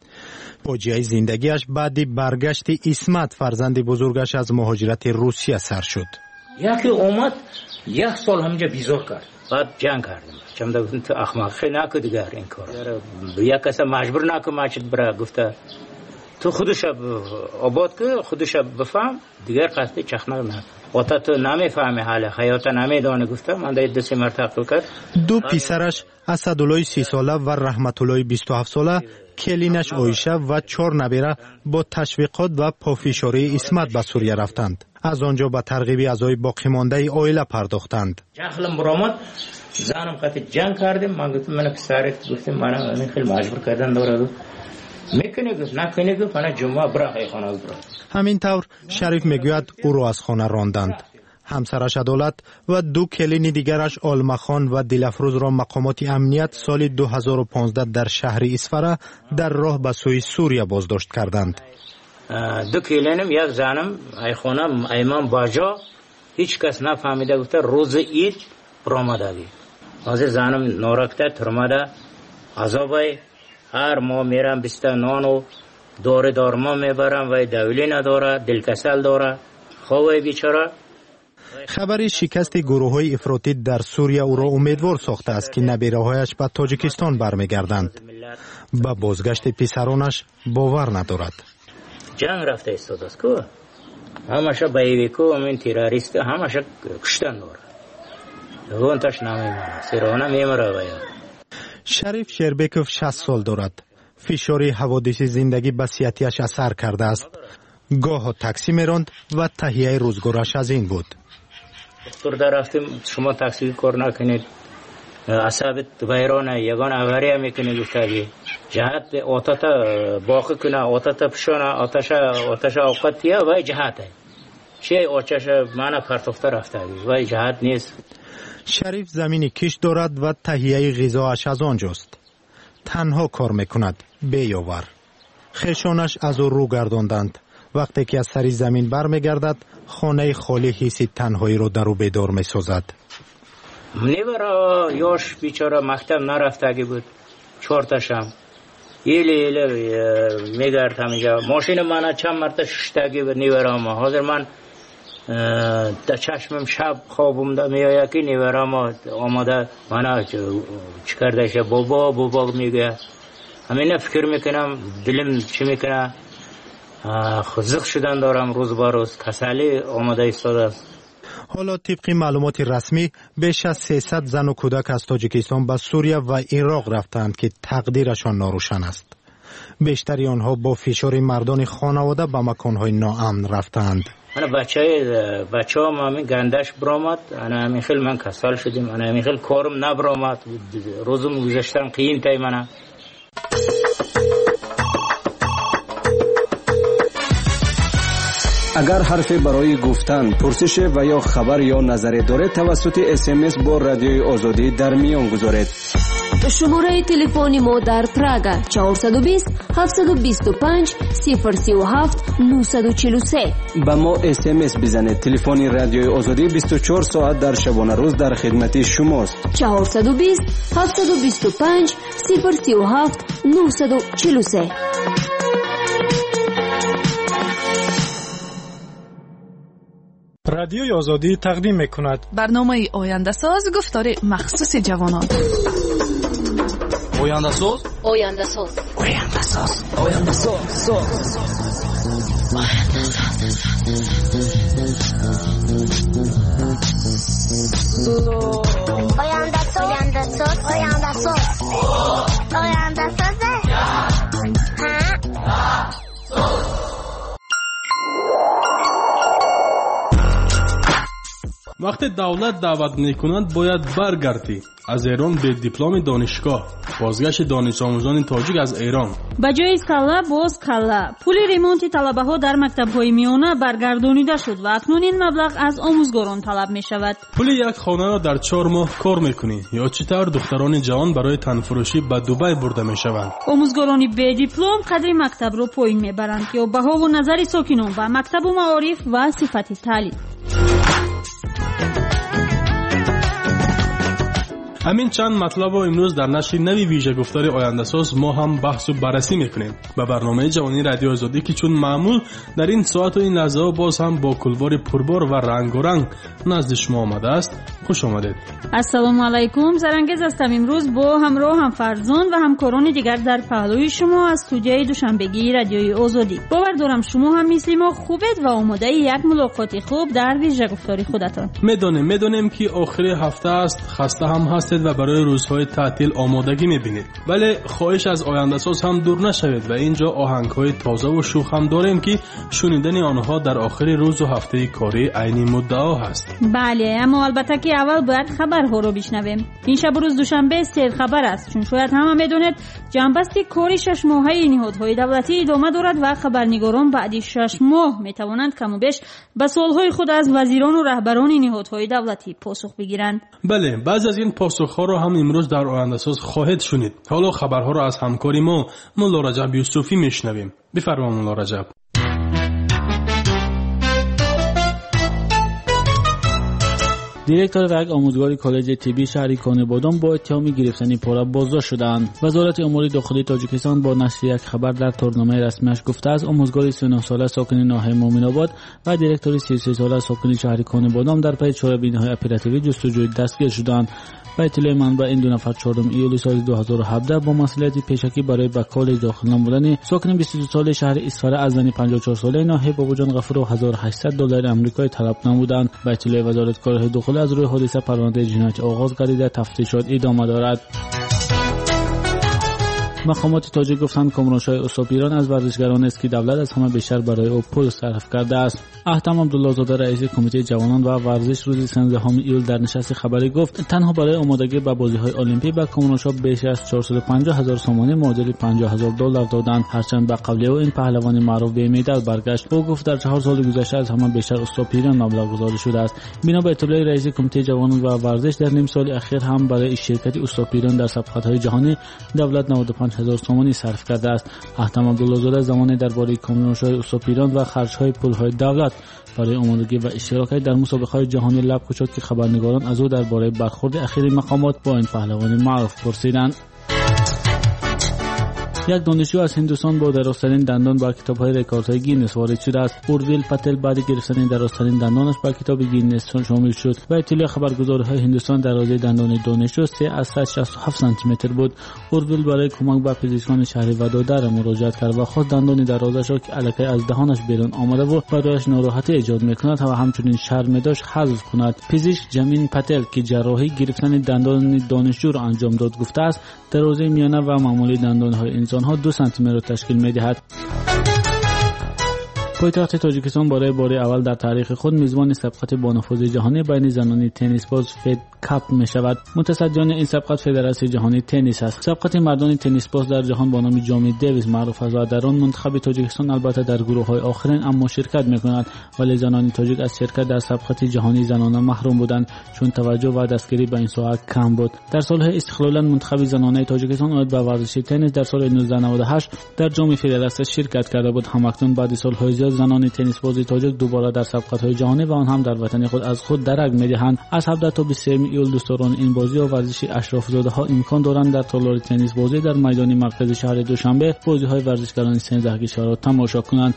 فاجعه زندگیش بعدی برگشت اسمت فرزند بزرگش از مهاجرت روسیه سر شد. یکی اومد یک سال همینجا بیزار کرد بعد جنگ کردیم چم دا تو احمق خیلی نکو دیگر این کار یک کسی مجبور نکو ماچد برای گفته تو خودش آباد که خودش بفهم دیگر قصدی چخنق نکن وقتا تو نمیفهمی حاله خیاطه نمیدانه گفته من دا دستی مرتقل کرد. دو پیسرش اسدالله سی ساله و رحمتالله بیست و هفت ساله، کلینش عایشه و چهار نبیره با تشویقات و پافشاری اسمت به سوریه رفتند. از آنجا به ترغیب اعضای باقی مانده عائله پرداختند. جخلم برآمد زنم قطع جنگ کردیم من گفتم من پسرت گفتم من خیلی مجبور کردن داره میکنه گفت نکنه گفت من جمعه برای خانه برای. همین طور شریف میگوید او را از خانه راندند. همسرش عدالت و دو کلین دیگرش آلمخان و دلفروز را مقامات امنیت سال دو هزار و پانزده در شهر اسفره در راه به سوی سوریه بازداشت کردند. دو کلینم یک زنم ای خانم ایمان باجا هیچ کس نفهمیده گفته روز عید برآمدگی از زنم نارکته ترمده عذابای هر ماه میرم بیست نان و داره دارما میبرم و دولی نداره دلکسل داره خواه بیچاره. خبری شکست گروه های افراطی در سوریه او را امیدوار ساخته است که نبیره هایش به تاجیکستان برمیگردند. به بازگشت پسرانش باور ندارد. جنگ رفته استاد است که همشه بایویکو همین تیراریست همشه کشتن داره اونتش نمیمونه سیرانه میمره باید. شریف شیربکوف شصت سال دارد. فشار حوادث زندگی به صحتیش اثر کرده است. گاه تاکسی میراند و تهیه روزگارش از این بود. دکتر در رفتیم شما تاکسی کار نکنید عصبت ویرانه یگان اوریه میکنه گفتگی جهت آتتا باقی کنه آتتا پشانه آتش آتش اوقاتیه و جهته چه آتش معنی پرتفته رفتگی و جهت نیست. شریف زمینی کش دارد و تهیه غذاش از آنجاست. تنها کار میکند بیاور. خیشانش از او رو گرداندند. وقتی که از سری زمین برمیگردد خانه خالی حسی تنهایی رو در او بیدار میسازد. نیورا یاش بیچاره مکتب نرفتگی بود چهار تاشم ایلی ایلی میگرد همینجا ماشین من چند مرتبه ششتگی بود نیورا ما حاضر من در چشمم شب خوابم دا میآید که نیورا ما آماده من چی کردش بابا بابا میگه همینه فکر میکنم دلم چی میکنه خزق شدن دارم روز با روز کسلی آماده ایستاده است. حالا طبق معلومات رسمی بیش از سیصد زن و کودک از تاجیکستان به سوریه و عراق رفتند که تقدیرشان ناروشن است. بیشتری آنها با فشار مردان خانواده به مکانهای ناامن رفتند. انا بچه بچه هم همین گندش برآمد انا همین خیلی من کسل شدیم انا همین خیلی کارم نبرآمد روزم گذاشتم قیم تای منه. اگر حرفی برای گفتن پرسش و یا خبر یا نظری دارید توسط اس ام اس با رادیوی آزادی در میان گذارید. شماره تلفن ما در پراگ چهارصد و بیست هفتصد و بیست و پنج صفر سه و هفت نهصد و چهل و سه. با ما اس ام اس بزنید. تلفن رادیوی آزادی بیست و چهار ساعت در شبانه روز در خدمت شماست. چهارصد و بیست هفتصد و بیست و پنج صفر سه و هفت نهصد و چهل و سه. رادیوی آزادی تقدیم میکند برنامه آینده ساز گفتار مخصوص جوانان. آینده ساز آینده ساز آینده ساز آینده ساز آینده ساز آینده ساز آینده ساز آینده ساز وقتی دولت دعوت میکنند باید برگردی. از ایران به دیپلم دانشگاه. بازگشت دانش آموزان تاجیک از ایران. با جای کلا باز کلا. پول ریمونت طلبه‌ها در مکتب‌های میانه برگردانیده شد و اکنون این مبلغ از آموزگاران طلب می‌شود. پول یک خانه را در چهار ماه کار می‌کنی یا چطور دختران جوان برای تنفروشی به دبی برده می‌شوند؟ آموزگاران به دیپلم قدر مکتب را پایین می‌برند یا بها و نظر ساکنان و مکتب و معارف و صفت تعلیم. همین چند مطلب رو امروز در نشر نوی ویژه گفتار آینده ساز ما هم بحث و بررسی میکنیم. به برنامه جوانی رادیو آزادی که چون معمول در این ساعت و این لحظه باز هم با کلبار پربار و رنگ و رنگ نزد شما آمده است. خوش آمدید. السلام علیکم. زرنگز هستم. امروز با همراه هم فرزان و همکاران دیگر در پهلوی شما از استودیوی دوشنبگی رادیوی آزادی. باور دارم شما هم مثل ما خوبید و آماده یک ملاقات خوب در ویژه گفتاری خودتان. میدونیم میدونیم که آخر هفته است، خسته هم هست و برای روزهای تعطیل آمادگی میبینید. ولی خواهش از آینده ساز هم دور نشوید و اینجا آهنگ‌های تازه و شوخ هم داریم که شنیدن آنها در آخر روز و هفته کاری عین مدعا هست. بله، اما البته که اول باید خبرها رو بشنویم. این شب روز دوشنبه سیر خبر است، چون شاید همه میدونید جنبستی کاری شش ماهه نهادهای دولتی ادامه دارد و خبرنگاران بعد شش ماه میتوانند کم و بیش به سوالهای خود از وزیران و رهبران نهادهای دولتی پاسخ بگیرند. بله، بعضی از این پاسخ ها رو هم امروز در آینده ساز خواهید شنید. حالا خبرها رو از همکاری ما مولا رجب یوسفی میشنویم. بفرمایید مولا رجب. دیرکتور و یک آموزگار کالج طبی شهر کانبادان با اتهام گرفتن پول بازداشت شدند. وزارت امور داخلی تاجیکستان با نشر یک خبر در تورنمه رسمیش گفته است آموزگار سی و نه ساله ساکن ناحیه مومن آباد و دیرکتور سی و سه ساله ساکن شهر کانبادان در پی چاره‌بینی‌های اپراتیوی جستجوی دستگیر شدند. به اطلاع منبع این دو نفر چهارم ایولی سال دو هزار و هفده با مسئولیت پیشکی برای به کالج داخل نمودن ساکن بیست و دو ساله شهر اصفهان از زن پنجاه و چهار ساله ناحیه باباجان غفور و هزار و هشتصد دلار آمریکایی طلب نمودند. به اطلاع وزارت کارهای داخلی از روی حادثه پرونده جنایت آغاز گردیده تفتیشات ادامه دارد. مقامات تاجیک گفتند کامرانشاه استان ایران از ورزشگران است که دولت از همه بیشتر برای او پول صرف کرده است. احتمام عبدالله زاده رئیس کمیته جوانان و ورزش روز سیزدهم ایول در نشست خبری گفت تنها برای آمادگی به بازی‌های المپیک به کامرانشاه بیش از چهارصد و پنجاه هزار سومانی معادل پنجاه هزار دلار دادند. هرچند به قبل او این پهلوان معروف به مدال برگشت. او گفت در چهار سال گذشته از همه بیشتر استان ایران مبلغ گذاری شده است. بنا به اطلاع رئیس کمیته جوانان و ورزش در نیم سال اخیر هم برای شرکت استان ایران در سبقت‌های جهانی دولت نود و پنج هزار سومانی صرف کرده است. احتمام عبدالله زاده زمانی درباره کامرانشاه استان ایران و خرج‌های پول‌های دولت برای آمادگی و اشتراک در مسابقه‌های جهانی لب گشود که خبرنگاران از او درباره برخورد اخیر مقامات با این پهلوان معروف پرسیدند. یک دانشجو از هندوستان با درازترین دندان بر کتاب‌های رکوردهای گینس وارد شده است. اورول پتل بعد گرفتن درازترین دندانش بر کتاب گینس شامل شد. به اطلاع خبرگزاری‌های هندوستان درازه دندان دانشجو سه از صد و شصت و هفت سانتی متر بود. اورول برای کمک به پزشکان شهر ودودار مراجعه کرد و خواست دندان درازش را که الکی از دهانش بیرون آمده بود برایش ناراحتی ایجاد می‌کند و همچنین شرم داشت حذف کند. پزشک جمین پتل که جراحی گرفتن دندان دانشجو را انجام داد گفته است درازه میانه و معمولی دندان‌های انسان ها دو سانتی متر تشکیل می‌دهد. پایتخت تاجیکستان برای بار اول در تاریخ خود میزبان سبقت بانفوذ جهانی بین زنان تنیس باز فد کاپ می شود. متصدیان این سبقت فدراسیون جهانی تنیس است. سبقت مردان تنیس باز در جهان با نام جام دیویس معروف است و در آن منتخب تاجیکستان البته در گروه های آخرین اما شرکت می کند، ولی زنان تاجیک از شرکت در سبقت جهانی زنانه محروم بودند چون توجه و دستگیری به این ساحه کم بود. در سالهای استقلال منتخب زنانه تاجیکستان عاید به ورزش تنیس در سال نوزده نود و هشت در جام فدراسیون شرکت کرده بود. همکنون بعد سالهای زیاد زنان تنیس باز تاجیک دوباره در سبقت‌های جهانی و آن هم در وطن خود از خود درک می‌دهند. از هفده تا بیست ایول دوستداران این بازی و ورزشی اشراف‌زاده‌ها امکان دارند در تالار تنیس بازی در میدان مرکز شهر دوشنبه بازی‌های ورزشکاران سیزده کشور را تماشا کنند.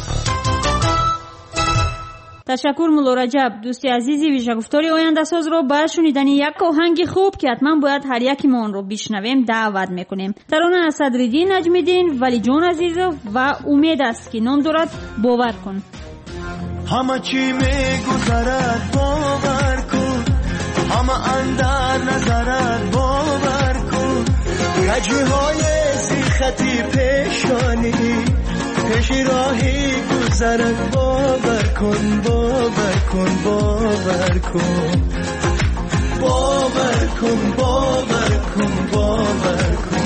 تشکر مولا رجب. دوستی عزیزی ویژه‌گفتاری آینده‌ساز رو با شنیدن یک آهنگ خوب که حتما باید هر یکی ما آن رو بشنویم دعوت میکنیم. ترانه از صدرالدین نجمی‌دین، ولی جان عزیز و امید است که نام دارد باور کن. همه چی میگذرد باور کن، همه اندر نظرت باور کن، رجوهای زیختی پیشانی پیش راهی گذرد باور کن، باور کن، باور کن، باور کن، باور کن، باور کن.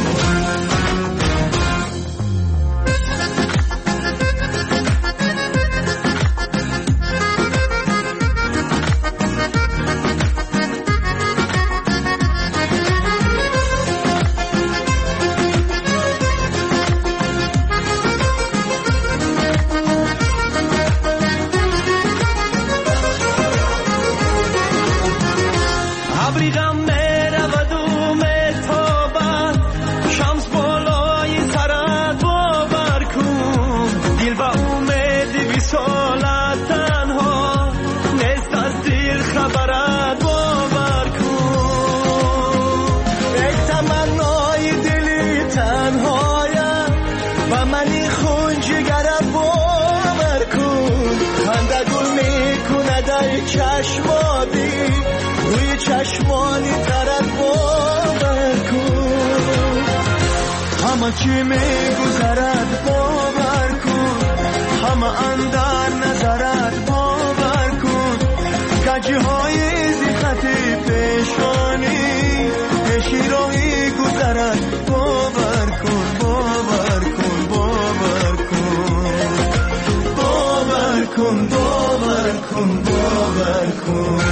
چشمانی ترد باور کن، همه چی میگذرد باور کن، همه اندر نظرت باور کن، گجهای زیختی پیشانی پیشی راهی گذرد باور کن، باور کن، باور کن، باور کن، باور کن، باور کن.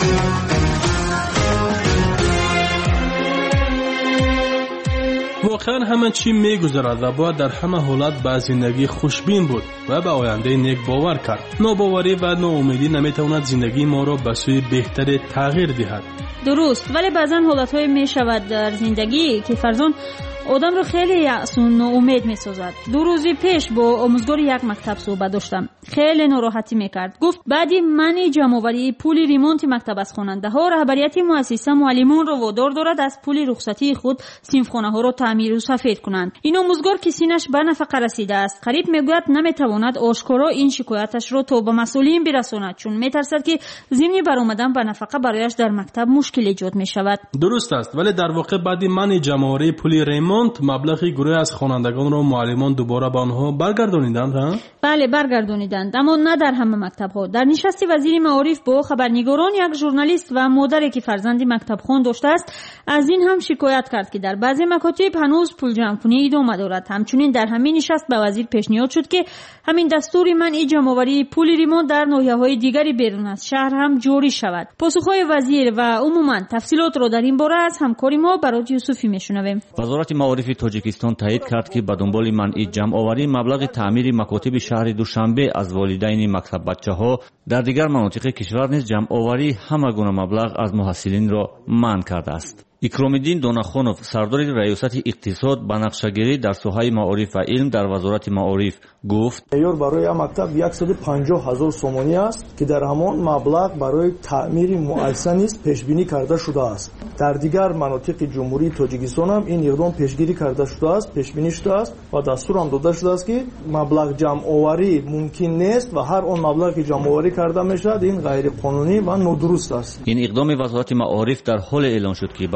واقعا همه چی میگذرد و باید در همه حالت به زندگی خوشبین بود و به آینده نیک باور کرد. ناباوری و ناامیدی نمیتواند زندگی ما را به سوی بهتر تغییر دهد. درست، ولی بعضا حالتهای میشود در زندگی که فرزان آدم رو خیلی یأس و ناامید میسازد. دو روزی پیش با آموزگار یک مکتب صحبت داشتم. خیلی ناراحتی میکرد. گفت بعدی منی جمع‌آوری پول ریمونت مکتب از خواننده ها رهبریت مؤسسه معلمان رو وادار دارد از پول رخصتی خود صنفخانه ها رو تعمیر و سفید کنند. این آموزگار که سینش به نفقه رسیده است قریب میگوید نمیتواند آشکارا این شکایتش رو تا به مسئولین برساند چون میترسد که ضمن برآمدن به نفقه برایش در مکتب مشکل ایجاد میشود. درست است، ولی در واقع بعدی منی جمع‌آوری پول ریمونت مبلغی گروه از خوانندگان را معلمان دوباره به آنها برگردانیدند ها؟ بله برگردانیدند، اما نه در همه مکتب ها. در نشست وزیر معارف با خبرنگاران یک ژورنالیست و مادری که فرزندی مکتب خوان داشته است از این هم شکایت کرد که در بعضی مکاتب هنوز پول جمع کنی ادامه دارد. همچنین در همین نشست به وزیر پیشنهاد شد که همین دستور منع جمع‌آوری پول ریمونت در ناحیه‌های دیگری بیرون از شهر هم جاری شود. پاسخهای وزیر و عموما تفصیلات را در این باره از همکار ما برات یوسفی میشنویم. وزارت معارف تاجیکستان تایید کرد که به دنبال منع جمع‌آوری مبلغ تعمیر مکاتب شهر دوشنبه از والدین مکتب بچه‌ها در دیگر مناطق کشور نیز جمع‌آوری همه گونه مبلغ از محصلین را منع کرده است. اکرام‌الدین دونخانов سردار ریاست اقتصاد به نقشه‌گیری در ساحه معارف و علم در وزارت معارف گفت معیار برای مکتب صد و پنجاه هزار سومانی است که در همان مبلغ برای تعمیر مؤسسه نیز پیش بینی کرده شده است. در دیگر مناطق جمهوری تاجیکستان هم این اقدام پیشگیری کرده شده است، پیش بینی شده است و دستور هم داده شده است که مبلغ جمع آوری ممکن نیست و هر آن مبلغی که جمع آوری کرده میشد این غیر قانونی و نادرست است. این اقدام وزارت معارف در حال اعلان شد که به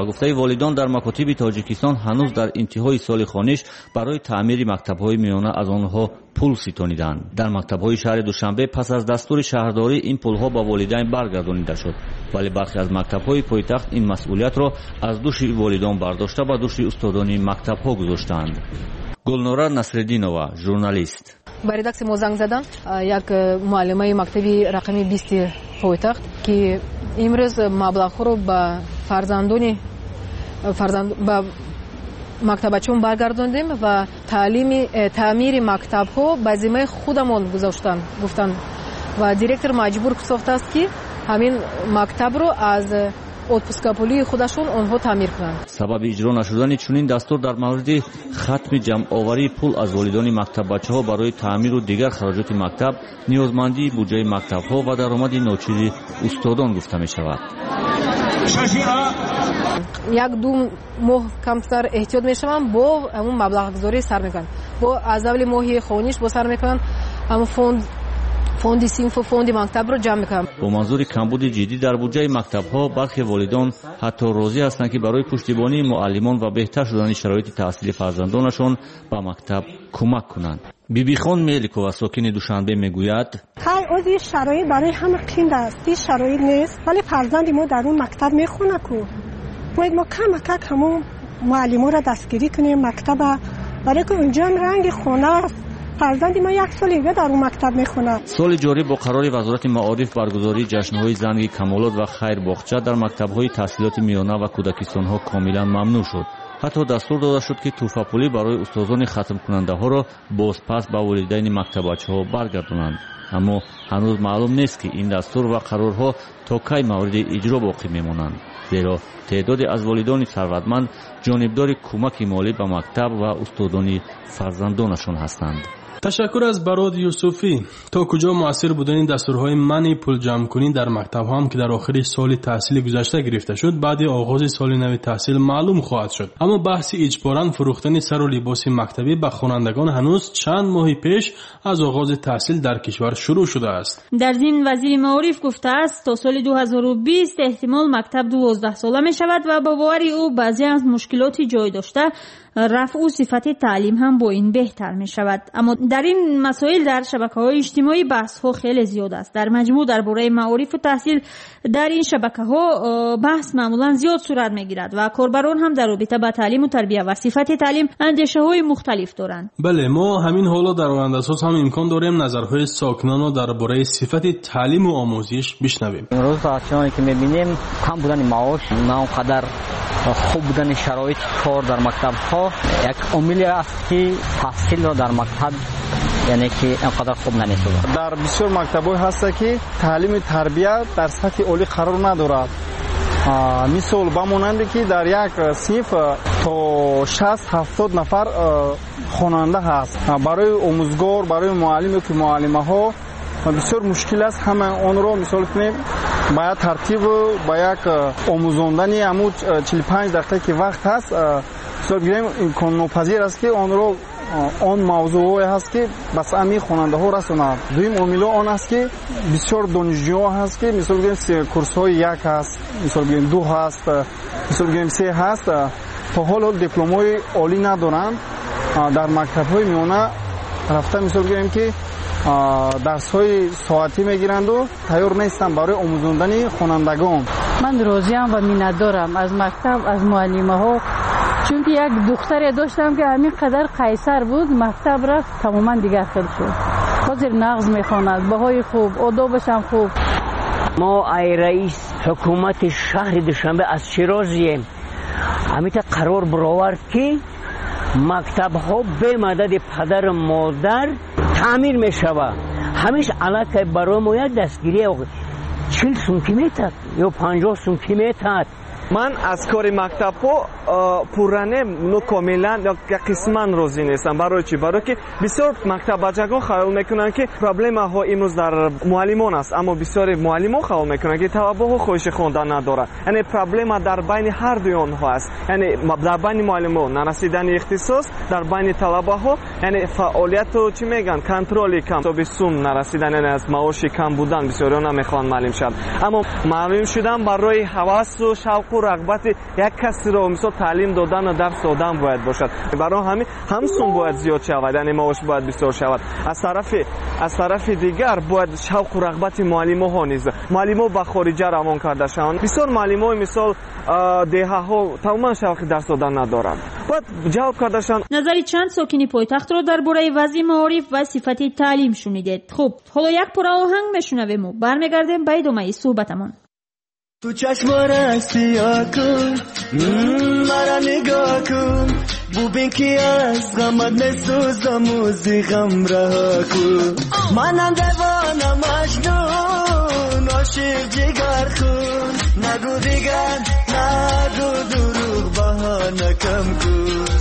гуфтаи волидон дар макотиби тоҷикистон ҳанӯз дар интиҳои соли хониш барои таъмири мактабҳои миёна аз онҳо пул ситониданд. дар мактабҳои шаҳри душанбе пас аз дастури шаҳрдорӣ ин пулҳо ба волидайн баргардонида шуд, вале бархе аз мактабҳои пойтахт ин масъулиятро аз дӯши волидон бардошта ба дӯши устодони мактабҳо гузоштаанд. гулнора насриддинова, журналист. ба редаксия мо занг задам, як муаллимаи мактаби рақами бисти пойтахт ки имрӯз маблағҳоро ба фарзандони ба мактабачон баргардондем ва таълими таъмири мактабҳо ба зиммаи худамон гузоштанд гуфтанд ва директор маҷбур сохтааст ки ҳамин мактабро аз отпускапулии худашон онҳо таъмир кунанд. сабаби иҷро нашудани чунин дастур дар мавриди хатми ҷамъоварии пул аз волидони мактаббачаҳо барои таъмиру дигар хароҷоти мактаб, ниёзмандии буҷаи мактабҳо ва даромади ночизи устодон гуфта мешавад. як ду моҳ камтар эҳтиёт мешаванд, бо ҳамун маблағгузорӣ сар мекунанд, бо аз аввали моҳи хониш бо сар мекунанд, ҳамун фонд фонди синфу фонди мактабро ҷамъ мекунам. бо манзури камбуди ҷиддӣ дар буҷаи мактабҳо бархе волидон ҳатто розӣ ҳастанд ки барои пуштибонии муаллимон ва беҳтар шудани шароити таҳсили фарзандонашон ба мактаб кӯмак кунанд. бибихон меликова, сокини душанбе, мегӯяд: ҳай ози шароит барои ҳама қинд аст, ин шароит нест, вале фарзанди мо дар он мактаб мехона ку. бояд мо камакак ҳамон муаллимонро дастгирӣ кунем мактаба, барои ки унҷо ҳам ранги хона аст. фарзанди ма як соли дига дар он мактаб мехонад. соли ҷорӣ бо қарори вазорати маориф баргузории ҷашнҳои занги камолот ва хайрбоғча дар мактабҳои таҳсилоти миёна ва кӯдакистонҳо комилан мамнӯъ шуд. ҳатто дастур дода шуд ки тӯҳфапулӣ барои устозони хатмкунандаҳоро бозпас ба волидайни мактабачаҳо баргардонанд. аммо ҳанӯз маълум нест ки ин дастур ва қарорҳо то кай мавриди иҷро боқӣ мемонанд, зеро теъдоде аз волидони сарватманд ҷонибдори кӯмаки молӣ ба мактаб ва устодони фарзандонашон ҳастанд. ташаккур аз барод юсуфӣ. то куҷо муассир будани дастурҳои манъи пулҷамъкунӣ дар мактабҳоам ки дар охири соли таҳсили гузашта гирифта шуд, баъди оғози соли нави таҳсил маълум хоҳад шуд. аммо баҳси иҷборан фурӯхтани сару либоси мактабӣ ба хонандагон ҳанӯз чанд моҳи пеш аз оғози таҳсил дар кишвар шурӯъ шудааст. дар зимин вазири маориф гуфтааст то соли дуҳазору бист эҳтимол мактаб дувоздаҳсола мешавад ва бо бовари ӯ баъзе аз мушкилоти ҷой дошта рафъу сифати таълим ҳам бо ин беҳтар мешавад. аммо дар ин масоил дар шабакаҳои иҷтимоӣ баҳсҳо хеле зиёд аст. дар маҷмӯъ дар бораи маорифу таҳсил дар ин шабакаҳо баҳс маъмулан зиёд сурат мегирад ва корбарон ҳам дар робита ба таълиму тарбия ва сифати таълим андешаҳои мухталиф доранд. бале, мо ҳамин ҳоло дар ояндасоз ҳам имкон дорем назарҳои сокинонро дар бораи сифати таълиму омӯзиш бишнавем. имрӯз чуноне ки мебинем, кам будани маош, на он қадар хуб будани шароити кор дар мактабҳо як омиле аст ки таҳсилро дар мактаб яъне ки инқадар хуб намесозад. дар бисёр мактабҳо ҳаст ки таълими тарбия дар сатҳи олӣ қарор надорад. мисол ба монанде ки дар як синф то шаст ҳафтод нафар хонанда ҳаст. барои омӯзгор, барои муаллим ки муаллимаҳо бисёр мушкил аст ҳама онро мисол кунем ба як тартиб ба як омӯзондани ҳаму чилу панҷ дақиқа ки вақт ҳаст, мисол бигирем имконнопазир аст ки онро он мавзӯъое ҳаст ки ба сами хонандаҳо расонад. дуюм омило он аст ки бисёр донишҷӯҳо ҳаст ки мисол бигирем курсҳои як ҳаст, мисол бигирем ду ҳаст, мисол бигирем се ҳаст, то ҳол дипломҳои олӣ надоранд. дар мактабҳои миёна рафта мисол бигирем ки дарсҳои соатӣ мегиранду тайёр нестанд барои омӯзондани хонандагон. ман розиам ва миннатдорам аз мактаб, аз муаллимаҳо, чунки як духтаре доштам ки ҳамин қадар қайсар буд, мактаб рафт тамоман дигар хел шуд. ҳозир нағз мехонад, баҳои хуб, одобашам хуб. мо ай раис ҳукумати шаҳри Душанбе аз чӣ розием? ҳамита қарор бировард ки мактабҳо бе мадади падару модар таъмир мешавад. ҳамиш аллакай барои мо як дастгирӣ чил сум ки метад ё панҷоҳ сум ки метад. ман аз кори мактабҳо пурране ну комилан ё қисман розӣ нестам. барои чӣ? барое ки бисёр мактаббачагон хаёл мекунанд ки проблемаҳо имрӯз дар муаллимон аст, аммо бисёри муаллимон хаёл мекунанд ки талабаҳо хоҳиши хондан надорад. яъне проблема дар байни ҳардуи онҳо аст. яъне дар байни муаллимон нарасидани ихтисос, дар байни талабаҳо яъне фаъолияту чӣ меган контроли кам, соби сум нарасидан, яъне аз маоши кам будан бисёриён намехоҳанд маълим шаванд. аммо маълим шудан барои ҳавасу шавқу شوق و رغبت یک کسی را مثلا تعلیم دادن و درس دادن باید باشد. برای همین همسون باید زیاد شود، یعنی معاش باید بسیار شود. از طرف از طرف دیگر باید شوق و رغبت معلم‌ها نیز معلم‌ها به خارج روان کرده شوند. بسیار معلم‌ها مثال دهه‌ها تماما شوق درس دادن ندارند. باید جواب کرده شوند. نظری چند ساکنی پایتخت را درباره وضع معارف و صفت تعلیم شنیدید. خب حالا یک پاره آهنگ میشنویم و برمیگردیم به ادامه صحبتمان. تو چشم سیاه کن مرا نگاه کن ببین که از غمت نسوزم و زی غم رها کن منم دیوانه مجنون عاشق جگر خون نگو دیگر نگو دروغ بهانه کم کن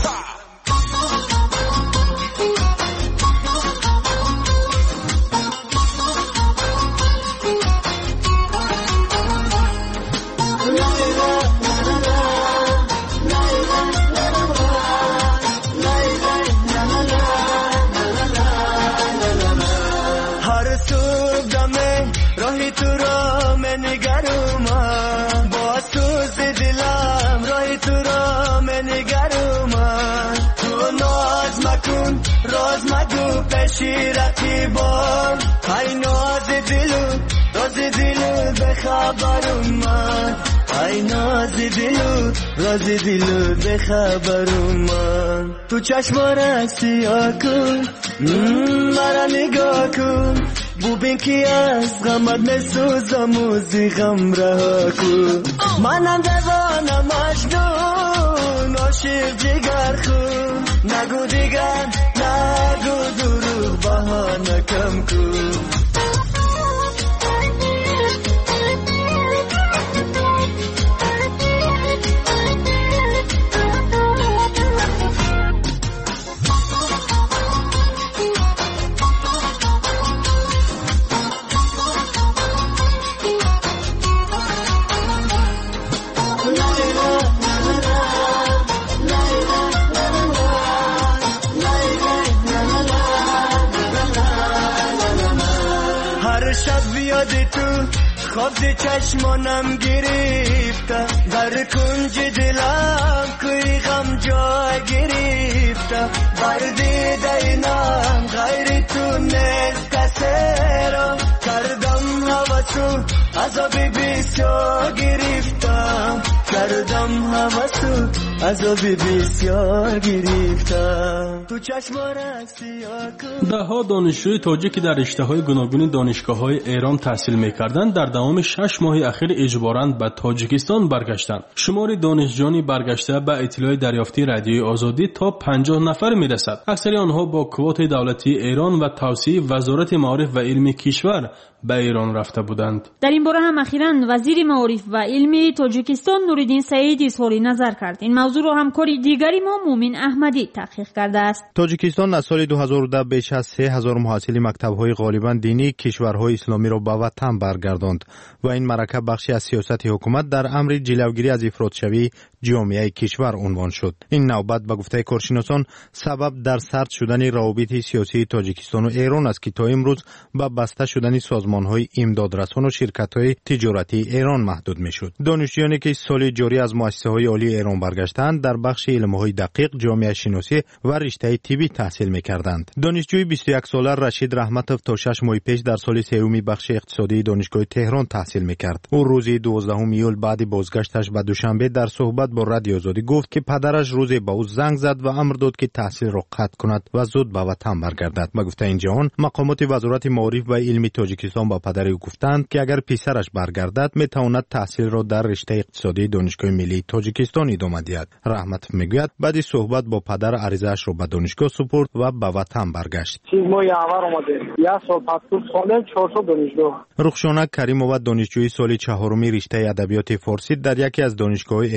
راز مگو پیشی رقیبان ای ناز دلو راز دلو به خبرم من ای ناز دلو راز دلو به خبرم من تو چشم سیاه کن مرا نگاه کن ببین که از غمت نسوزم و زی غم رها کن منم دیوانه مجنون عاشق جگر خون نگو دیگر نگو دروغ بهانه کم کن خواب چشمانم گرفته در کنج دلم کوی غم جا گرفته بر دیده اینم غیر تو نیست کسی را کردم هوسو عذاب بسیار گرفتم کردم هوسو عذاب بسیار گرفتم تو چشمانم سیاه کن. دهها دانشجوی تاجیک که در رشته‌های گوناگون دانشگاه‌های ایران تحصیل می‌کردند در دوام شش ماه اخیر اجباراً به تاجیکستان برگشتند. شمار دانشجویان برگشته به اطلاع دریافتی رادیوی آزادی تا پنجاه نفر می‌رسد. اکثر آنها با کوت دولتی ایران و توصیه وزارت معارف و علم کشور به ایران رفته بودند. در این باره هم اخیراً وزیر معارف و علم تاجیکستان نوریدین سعید اظهار نظر کرد. این موضوع را همکاری دیگری ما مومن احمدی تحقیق کرده است. تاجیکستان از سال دو هزار و ده بیش از سه هزار محصل مکتب‌های غالباً دینی کشورهای اسلامی را به وطن برگرداند و این مرکب بخشی از سیاست حکومت در امر جلوگیری از افراط‌شوی جامعه کشور عنوان شد. این نوبت به گفته کارشناسان سبب در سرد شدن روابط سیاسی تاجیکستان و ایران است که تا امروز به بسته شدن سازمان‌های امدادرسان و شرکت‌های تجارتی ایران محدود می‌شد. دانشجویانی که سال جاری از مؤسسه‌های عالی ایران برگشتند در بخش علم‌های دقیق، جامعه شناسی و رشته طبی تحصیل می‌کردند. دانشجوی بیست و یک ساله رشید رحمتوف تا شش ماه پیش در سال سوم بخش اقتصادی دانشگاه تهران تحصیل می‌کرد. او روز دوازدهم ایول بعد بازگشتش به دوشنبه در صحبت با رادیو آزادی گفت که پدرش روزی به او زنگ زد و امر داد که تحصیل را قطع کند و زود به وطن برگردد. به گفته این جهان مقامات وزارت معارف و علم تاجیکستان با پدر او گفتند که اگر پسرش برگردد میتواند تحصیل را در رشته اقتصادی دانشگاه ملی تاجیکستان ادامه دهد. رحمتوف میگوید بعد صحبت با پدر عریضه‌اش را به دانشگاه سپرد و به وطن برگشت. رخشانه کریمووا دانشجوی سال چهارم رشته ادبیات فارسی در یکی از دانشگاه‌های ایران نیز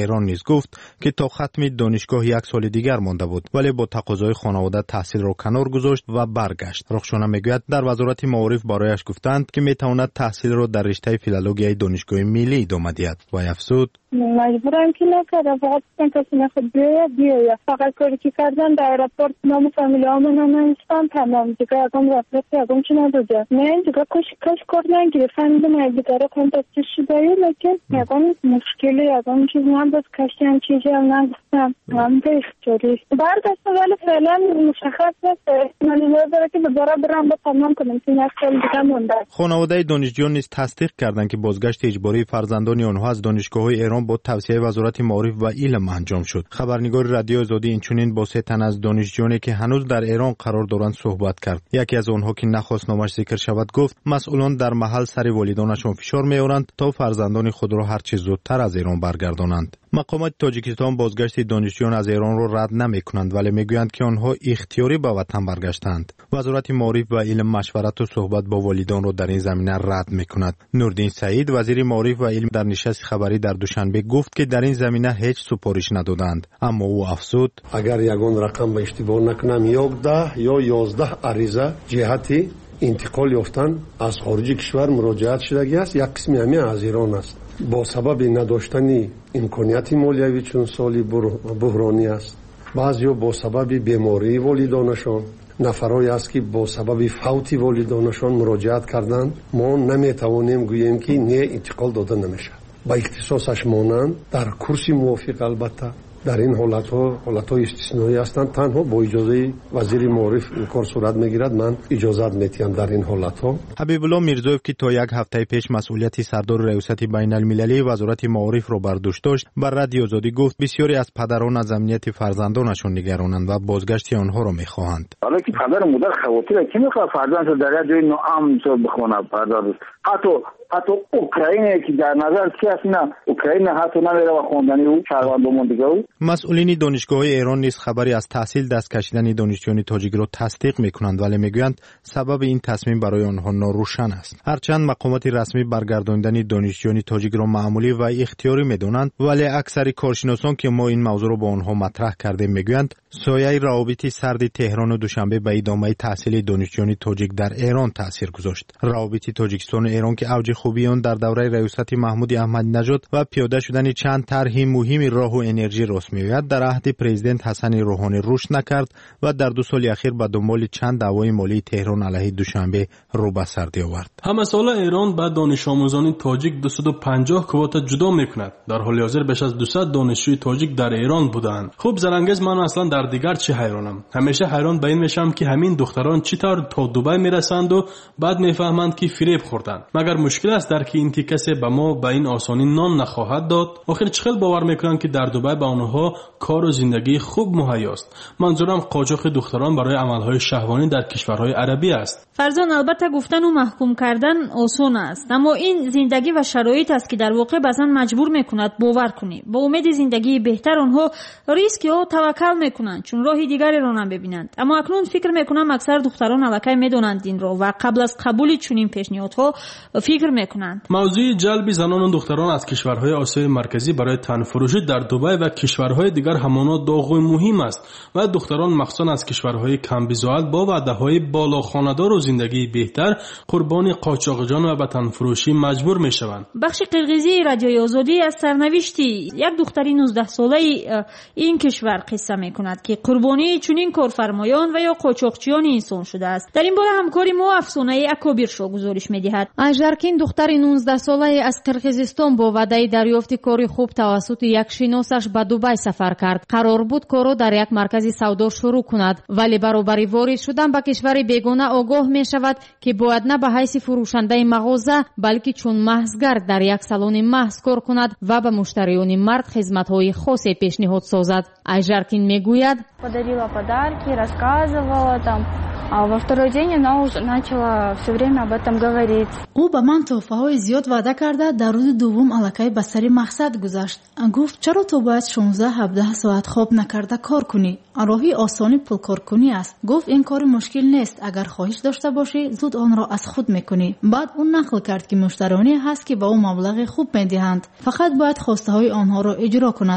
نیز گفت که تا ختم دانشگاه یک سال دیگر مانده بود، ولی با تقاضای خانواده تحصیل را کنار گذاشت و برگشت. رخشانه میگوید در وزارت معارف برایش گفتند که میتواند تحصیل را در رشته فیلولوژی دانشگاه ملی ادامه دهد و افزود مجبورم که نکردم، فقط کسی نخواد بیاید بیاید. فقط کاری که کردن در راپورت نام فامیلی ها من ننوشتم، تمام دیگه اگم رفت اگم چی نداده. من دیگه کش کش کار نگرفتم، من دیگه را کنتاکت شده لیکن اگم مشکلی اگم چیزی هم بود کشتی هم چیزی هم نگفتم. هم به اختیاری برگشتم، ولی فعلا مشخص نیست. من نیاز داره که دوباره برم با تمام کنم که یک سال دیگه مونده. خانواده دانشجویان نیز تصدیق کردند که بازگشت اجباری فرزندان آنها از دانشگاه‌های ایران با توصیه وزارت معارف و علم انجام شد. خبرنگار رادیو آزادی اینچنین با سه تن از دانشجویانی که هنوز در ایران قرار دارند صحبت کرد. یکی از آنها که نخواست نامش ذکر شود گفت مسئولان در محل سر والدانشان فشار می‌آورند تا فرزندان خود را هر چه زودتر از ایران برگردانند. مقامات تاجیکستان بازگشت دانشجویان از ایران را رد نمی‌کنند، ولی میگویند که آنها اختیاری به وطن برگشتند. وزارت معارف و علم مشورت و صحبت با والدان را در این زمینه رد می‌کند. نوردین سعید وزیر معارف و علم در نشست خبری در دوشنبه گفت که در این زمینه هیچ سپارش ندادند، اما او افزود اگر یگان رقم به اشتباه نکنم یازده یا یازده عریضه جهتی انتقال یافتن از خارج کشور مراجعت شده است. یک قسمی همین از ایران است. با سبب نداشتن امکانیت مالیوی چون سالی بحرانی است، بعضیا با سبب بیماری والدانشان، نفرایی است که با سبب فوت والدانشان مراجعت کردند. ما نمیتوانیم گوییم که نه انتقال داده نمیشه. با اختصاصش مانند در کورس موافق البته در این حالت ها حالت های استثنایی هستند. تنها با اجازه وزیر معارف این کار صورت میگیرد. من اجازت میتیم در این حالت ها. حبیب الله میرزویف که تا یک هفته پیش مسئولیت سردار ریاست بین المللی وزارت معارف را بر دوش داشت، بر رادیو آزادی گفت بسیاری از پدران از امنیت فرزندانشان نگرانند و بازگشت آنها را میخواهند. حالا که پدر و مادر خواطر کی میخواد فرزندش در جای ناامن بخونه پدر حتی حتی اوکراینی که در نظر چی است نه اوکراین حتی نمیره و خواندنی او شهروند ماندگی او. مسئولین دانشگاه ایران نیز خبری از تحصیل دست کشیدن دانشجویان تاجیک را تصدیق میکنند، ولی میگویند سبب این تصمیم برای آنها ناروشن است. هرچند مقامات رسمی برگرداندن دانشجویان تاجیک را معمولی و اختیاری میدانند، ولی اکثر کارشناسان که ما این موضوع را با آنها مطرح کردیم میگویند سایه روابط سرد تهران و دوشنبه به ادامه تحصیل دانشجویان تاجیک در ایران تاثیر گذاشت. روابط تاجیکستان و ایران که اوج خوبی آن در دوره ریاست محمود احمدی نژاد و پیاده شدن چند طرح مهم راه و انرژی راست می‌آید، در عهد پرزیدنت حسن روحانی رشد نکرد و در دو سال اخیر به دنبال چند دعوای مالی تهران علیه دوشنبه رو به سردی آورد. همه سال ایران به دانش آموزان تاجیک دویست و پنجاه کوتا جدا میکند. در حال حاضر بیش از دویست دانشجوی تاجیک در ایران بودند. خوب زرنگز من اصلا در دیگر چه حیرانم. همیشه حیران به این میشم که همین دختران چطور تا دبی میرسند و بعد میفهمند که فریب خوردند. مگر مشکل است در که این که کسی به ما به این آسانی نان نخواهد داد؟ آخر چخیل باور میکنند که در دبی به آنها کار و زندگی خوب مهیاست؟ منظورم قاچاق دختران برای عملهای شهوانی در کشورهای عربی است. فرزان البته گفتن و محکوم کردن آسان است، اما این زندگی و شرایط است که در واقع بعضا مجبور میکند باور کنی. با امید زندگی بهتر آنها ریسک یا توکل میکنند چون راه دیگری را نمیبینند. اما اکنون فکر میکنم اکثر دختران الکی میدونند این را و قبل از قبول چنین پیشنهادها فکر میکنند. موضوع جلب زنان و دختران از کشورهای آسیای مرکزی برای تنفروشی در دبی و کشورهای دیگر همانا داغ مهم است و دختران مخصوصا از کشورهای کم بیزوال با وعده‌های بالا خانه‌دار و زندگی بهتر قربانی قاچاقجان و وطن فروشی مجبور میشوند. بخش قرقیزی رادیوی آزادی از سرنوشتی یک دختری نوزده ساله این کشور قصه میکند که قربانی چنین کارفرمایان و یا قاچاقچیان انسان شده است. در این باره همکاری ما افسانه اکابر شو گزارش میدهد. اژرکین دختری نوزده ساله از قرقیزستان با وعده دریافت کاری خوب توسط یک شناسش به دبی سفر کرد. قرار بود کارو در یک مرکز سودا شروع کند، ولی برابر وارد شدن به کشور بیگانه آگاه می شود که باید نه به حیث فروشنده مغازه بلکه چون محضگر در یک سالن محض کار کند و به مشتریان مرد خدمت‌های خاصی پیشنهاد سازد. اژرکین میگوید подарила подарки, рассказывала там. А во второй день она уже начала все время об этом говорить. او به من تحفه‌های زیاد وعده کرده. در روز دوم الکی به سر مقصد گذشت. گفت چرا تو باید شانزده هفده ساعت خواب نکرده کار کنی؟ راهی آسانی پول کار کنی است. گفت این کار مشکل نیست، اگر خواهش داشته باشی زود آن را از خود میکنی. بعد اون نقل کرد که مشتریانی هست که با او مبلغ خوب میدهند، فقط باید خواسته های آنها را اجرا کند.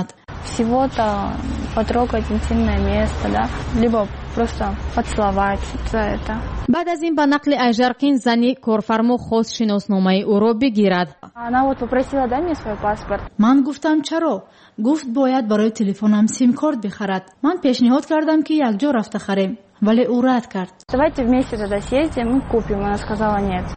всего-то потрогать интимное место, да, либо просто поцеловать за это. بعد از این به نقل اژرقین زنی کارفرما خواست شناسنامه او را بگیرد. Она вот попросила: дай мне свой паспорт. من گفتم چرا؟ گفت باید برای تلفنم سیم کارت بخرد. من پیشنهاد کردم که یک جا رفته خریم ولی او رد کرد. Давайте вместе тогда съездим и купим. Она сказала нет.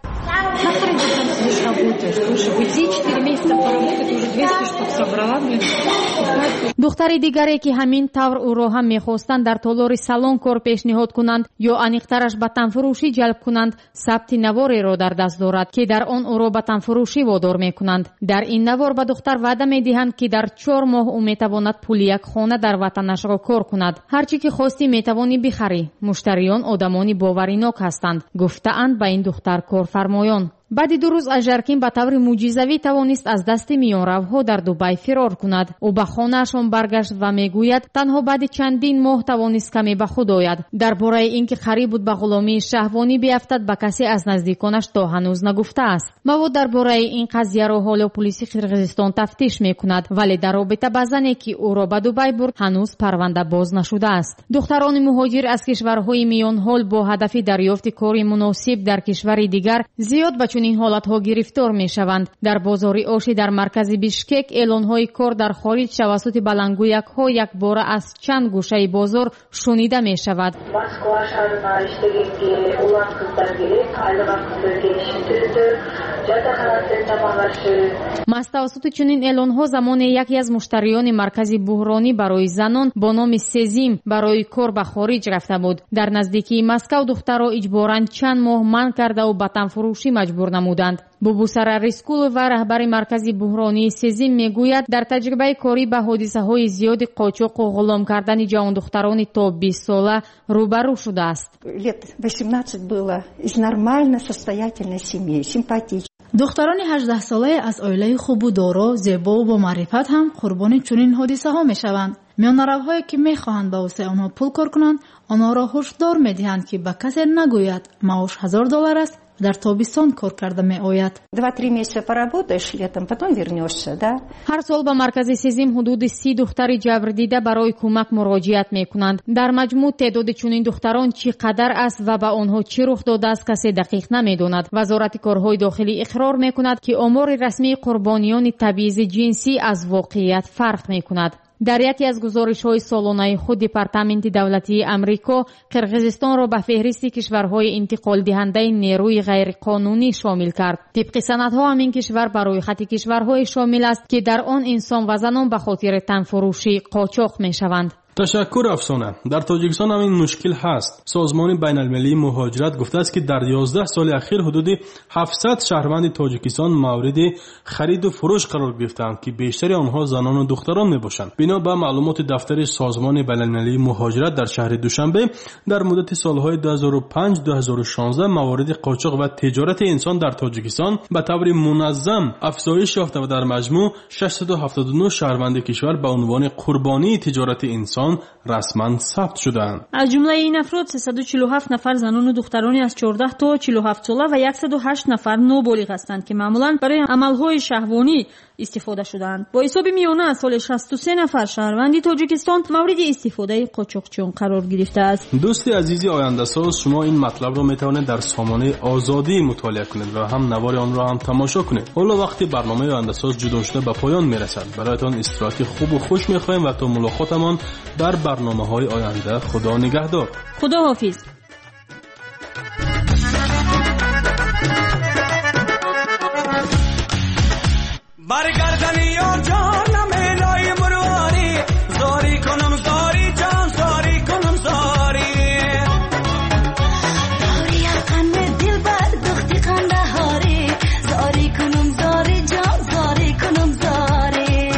دختری دیگری که همین طور او را هم می‌خواستند در تالار سالن کار پیشنهاد کنند یا انیقترش به تنفروشی جلب کنند، ثبت نواری را در دست دارد که در آن او را به تنفروشی وادار می‌کنند. در این نوار به دختر وعده می‌دهند که در چهار ماه او می‌تواند پول یک خانه در وطنش را کار کند. هرچی که خواستی می‌توانی بخری. مشتریان آدمانی باوریناک هستند، گفته‌اند به این دختر کارفرمایان. بعد دو روز اژرقین به طور معجزوی توانست از دست میانروها در دبی فرار کند. او به خانه‌شان برگشت و میگوید تنها بعد چندین ماه توانست کمی به خود آید. درباره اینکه قریب بود به غلامی شهوانی بیفتد به کسی از نزدیکانش تا هنوز نگفته است. مواد درباره این قضیه را حالا پلیس قرقیزستان تفتیش میکند، ولی در رابطه با زنی که او را به دبی برد هنوز پرونده باز نشده است. دختران مهاجر از کشورهای میان حال با هدف دریافت کاری مناسب در کشور دیگر زیاد به این حالتها گرفتار می شوند. در بازار آشی در مرکز بیشکک اعلانهای کار در خارج توسط بلنگویک ها یک بار از چند گوشه بازار شنیده می شود. توسط چنین اعلان ها زمان یکی از مشتریان مرکز بحرانی برای زنان با نام سزیم برای کار به خارج رفته بود. در نزدیکی مسکو دخترها اجباراً چند ماه منع کرده و به تنفروشی مجبور نمودند. بوبوسر ریسکول و رهبر مرکز بحرانی سزیم میگوید در تجربه کاری به حادثه های زیاد قاچاق و غلام کردن جوان دختران تا بیست ساله روبرو شده است. دختران هجده ساله از عائله خوب و دارا، زیبا و با معرفت هم قربانی چنین حادثه ها می شوند. میانروهایی که می خواهند با واسه آنها پول کار کنند آنها را هشدار می دهند که به کسی نگوید معاش هزار دلار است، در تابستان کار کرده می آید. هر سال به مرکز سزیم حدود سی دختر جبر دیده برای کمک مراجعت می کنند. در مجموع تعداد چنین دختران چقدر است و به آنها چه رخ داده است کسی دقیق نمی داند. وزارت کارهای داخلی اقرار می کند که آمار رسمی قربانیان تبعیض جنسی از واقعیت فرق می کند. در یکی از گزارش‌های سالانه خود دپارتمنت دولتی امریکا قرقیزستان را به فهرست کشورهای انتقال دهنده نیروی غیر قانونی شامل کرد. طبق سندها همین کشور برای خط کشورهای شامل است که در آن انسان و زنان به خاطر تنفروشی قاچاق می‌شوند. تشکر افسانه. در تاجیکستان هم این مشکل هست. سازمان بین المللی مهاجرت گفته است که در یازده سال اخیر حدود هفتصد شهروند تاجیکستان مورد خرید و فروش قرار گرفتند که بیشتر آنها زنان و دختران میباشند. بنا به معلومات دفتر سازمان بین المللی مهاجرت در شهر دوشنبه در مدت سالهای دو هزار و پنج تا دو هزار و شانزده موارد قاچاق و تجارت انسان در تاجیکستان به طور منظم افزایش یافته و در مجموع ششصد و هفتاد و نه شهروند کشور به عنوان قربانی تجارت انسان رسما ثبت شدند. از جمله این افراد سیصد و چهل و هفت نفر زنان و دخترانی از چهارده تا چهل و هفت ساله و صد و هشت نفر نوبالغ هستند که معمولا برای عملهای شهوانی استفاده شدند. با حساب میانه از سال شصت و سه نفر شهروند تاجیکستان مورد استفاده قاچاقچیان قرار گرفته است. دوست عزیز آینده ساز، شما این مطلب را میتوانید در سامانه آزادی مطالعه کنید و هم نوار آن را هم تماشا کنید. حالا وقتی برنامه آینده ساز جدا شده به پایان میرسد. برایتان استراحت خوب و خوش میخواهیم و تا ملاقاتمان در برنامه‌های آینده خدا نگهدار. خدا حافظ. برگردنی یا جانم الهی مرواری زاری کنم زاری جان زاری کنم زاری داری قند دل بر دختی قند هاری زاری کنم زاری جان زاری کنم زاری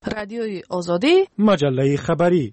رادیوی آزادی، مجله خبری.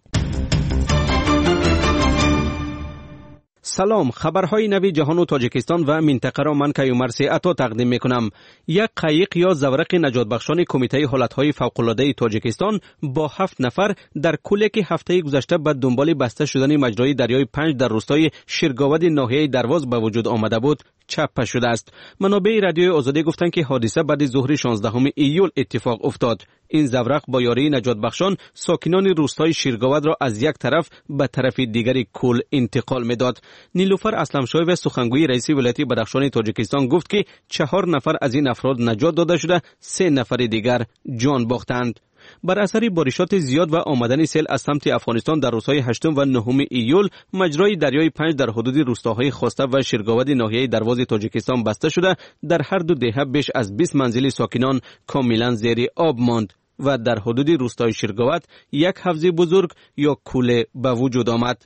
سلام، خبرهای نوی جهان و تاجیکستان و منطقه را من کیومرث عطا تقدیم میکنم. یک قایق یا زورق نجات بخشان کمیته حالتهای فوق‌العاده تاجیکستان با هفت نفر در کودک هفته گذشته به دنبال بسته شدن مجرای دریای پنج در روستای شیرگاود ناحیه درواز به وجود آمده بود چپه شده است. منابع رادیوی آزادی گفتند که حادثه بعد ظهر شانزدهم ایول اتفاق افتاد. این زورق با یاری نجات بخشان ساکنان روستای شیرگاود را از یک طرف به طرف دیگری کل انتقال میداد. نیلوفر اسلمشاه و سخنگوی رئیس ولایت بدخشان تاجیکستان گفت که چهار نفر از این افراد نجات داده شده، سه نفر دیگر جان باختند. بر اثر بارشات زیاد و آمدن سیل از سمت افغانستان در روزهای هشتم و نهم ایول مجرای دریای پنج در حدود روستاهای خواسته و شیرگاود ناحیه درواز تاجیکستان بسته شده، در هر دو دهه بیش از بیست منزل ساکنان کاملا زیر آب ماند و در حدود روستای شیرگاود یک حوض بزرگ یا کوله به وجود آمد.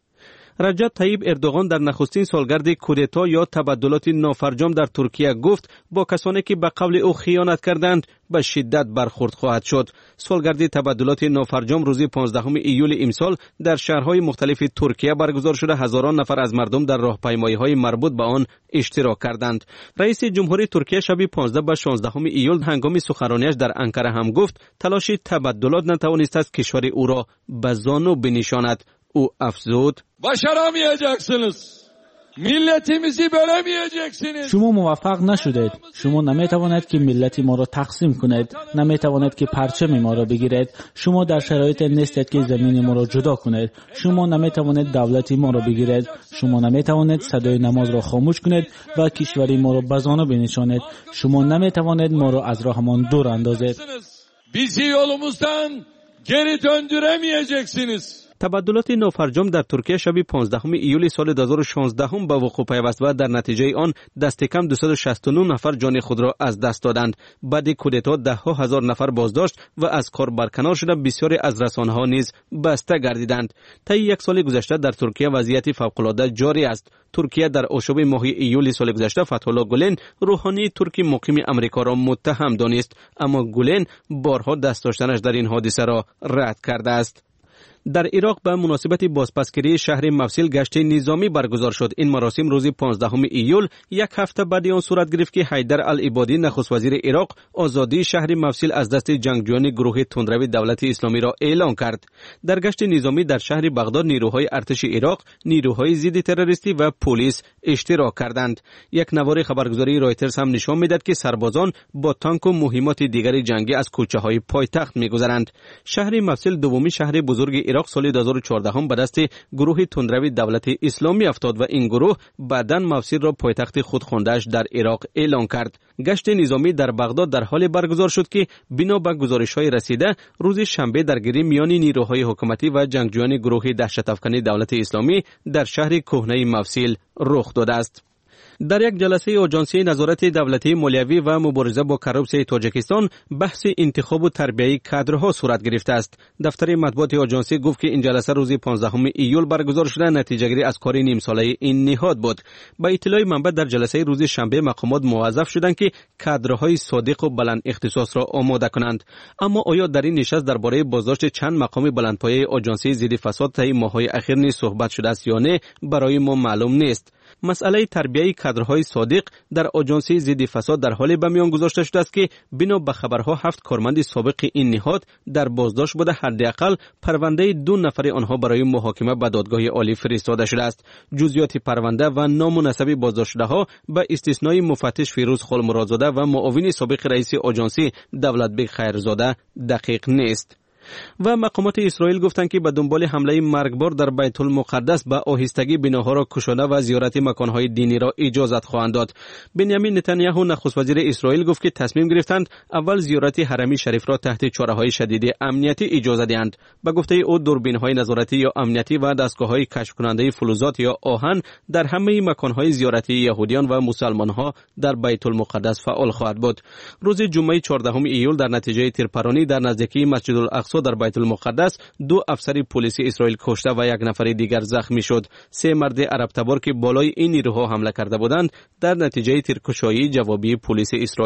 رجب طیب اردوغان در نخستین سالگرد کودتا یا تبدلات نافرجام در ترکیه گفت با کسانی که به قول او خیانت کردند به شدت برخورد خواهد شد. سالگرد تبدلات نافرجام روز پانزدهم ایول امسال در شهرهای مختلف ترکیه برگزار شده، هزاران نفر از مردم در راهپیمایی‌های مربوط به آن اشتراک کردند. رئیس جمهوری ترکیه شب پانزده و شانزدهم ایول هنگام سخنرانیش در انقره هم گفت تلاش تبدلات نتوانسته است کشور او را به زانو بنشاند. او افزود başaramayacaksınız. milletimizi bölemeyeceksiniz. شما موفق نشدید. شما نمیتواند که ملت ما را تقسیم کنید، نمیتواند که پرچم ما را بگیرید. شما در شرایط نیستید که زمین ما را جدا کنید. شما نمیتواند دولت ما را بگیرید. شما نمیتواند صدای نماز را خاموش کنید و کشور ما را به زانو بنشانید. شما نمیتواند ما را از راهمان دور اندازید. bizi yolumuzdan geri döndüremeyeceksiniz. تبدلات نافرجام در ترکیه شب پانزدهم ایول سال دو هزار و شانزده به وقوع پیوست و در نتیجه آن دست کم دویست و شصت و نه نفر جان خود را از دست دادند. بعد کودتا ده ها هزار نفر بازداشت و از کار برکنار شده، بسیاری از رسانه‌ها نیز بسته گردیدند. طی یک سال گذشته در ترکیه وضعیت فوق‌العاده جاری است. ترکیه در آشوب ماه ایول سال گذشته فتح‌الله گولن روحانی ترکی مقیم امریکا را متهم دانست، اما گولن بارها دست داشتنش در این حادثه را رد کرده است. در عراق به مناسبت بازپسگیری شهر موصل گشت نظامی برگزار شد. این مراسم روز پانزدهم ایول یک هفته بعد آن صورت گرفت که حیدر العبادی نخست وزیر عراق آزادی شهر موصل از دست جنگجویان گروه تندروی دولت اسلامی را اعلان کرد. در گشت نظامی در شهر بغداد نیروهای ارتش عراق، نیروهای ضد تروریستی و پلیس اشتراک کردند. یک نوار خبرگزاری رایترز هم نشان میداد که سربازان با تانک و مهمات دیگر جنگی از کوچه‌های پایتخت می‌گذرند. شهر موصل دومین شهر بزرگ عراق سال دو هزار و چهارده به دست گروه تندروی دولت اسلامی افتاد و این گروه بعداً موصل را پایتخت خود خوانده‌اش در عراق اعلان کرد. گشت نظامی در بغداد در حال برگزار شد که بنا به گزارش‌های رسیده روز شنبه درگیری میان نیروهای حکومتی و جنگجویان گروه دهشت‌افکن دولت اسلامی در شهر کهنه موصل رخ داده است. در یک جلسه آژانسی نظارت دولتی مالیوی و مبارزه با کروپسیون تاجیکستان بحث انتخاب و تربیت کادرها صورت گرفته است. دفتر مطبوعات آژانسی گفت که این جلسه روز پانزدهم ایول برگزار شده، نتیجه گیری از کار نیم ساله این نهاد بود. با اطلاع منبع در جلسه روز شنبه مقامات موظف شدند که کادرهای صادق و بلند اختصاص را آماده کنند. اما آیا در این نشست درباره بازداشت چند مقام بلندپایه آژانسی ضد فساد طی ماه‌های اخیر نیز صحبت شده است یا نه برای ما معلوم نیست. مسئله تربیت کادرهای صادق در آژانسی ضد فساد در حال به میان گذاشته شده است که بنا به خبرها هفت کارمند سابق این نهاد در بازداشت بوده. حداقل پرونده دو نفر آنها برای محاکمه به دادگاه عالی فرستاده شده است. جزئیات پرونده و نام و نسب بازداشته‌ها به استثنای مفتش فیروز خالمرادزاده و معاون سابق رئیس آژانسی دولتبگ خیرزاده دقیق نیست. و مقامات اسرائیل گفتند که به دنبال حمله مرگبار در بیت المقدس به آهستگی بناها را کشانده و زیارت مکانهای دینی را اجازت خواهند داد. بنیامین نتانیاهو نخست وزیر اسرائیل گفت که تصمیم گرفتند اول زیارت حرم شریف را تحت چاره‌های شدید امنیتی اجازه دهند. به گفته او دوربین‌های نظارتی یا امنیتی و دستگاه‌های کشف کننده فلزات یا آهن در همه مکانهای زیارتی یهودیان و مسلمان‌ها در بیت المقدس فعال خواهد بود. روز جمعه چهاردهم ایول در نتیجه تیرپرانی در نزدیکی مسجد الاقصی در بیت المقدس دو افسر پلیس اسرائیل کشته و یک نفر دیگر زخمی شد. سه مرد عرب تبار که بالای این نیروها حمله کرده بودند در نتیجه تیرکشایی جوابی پلیس اسرائیل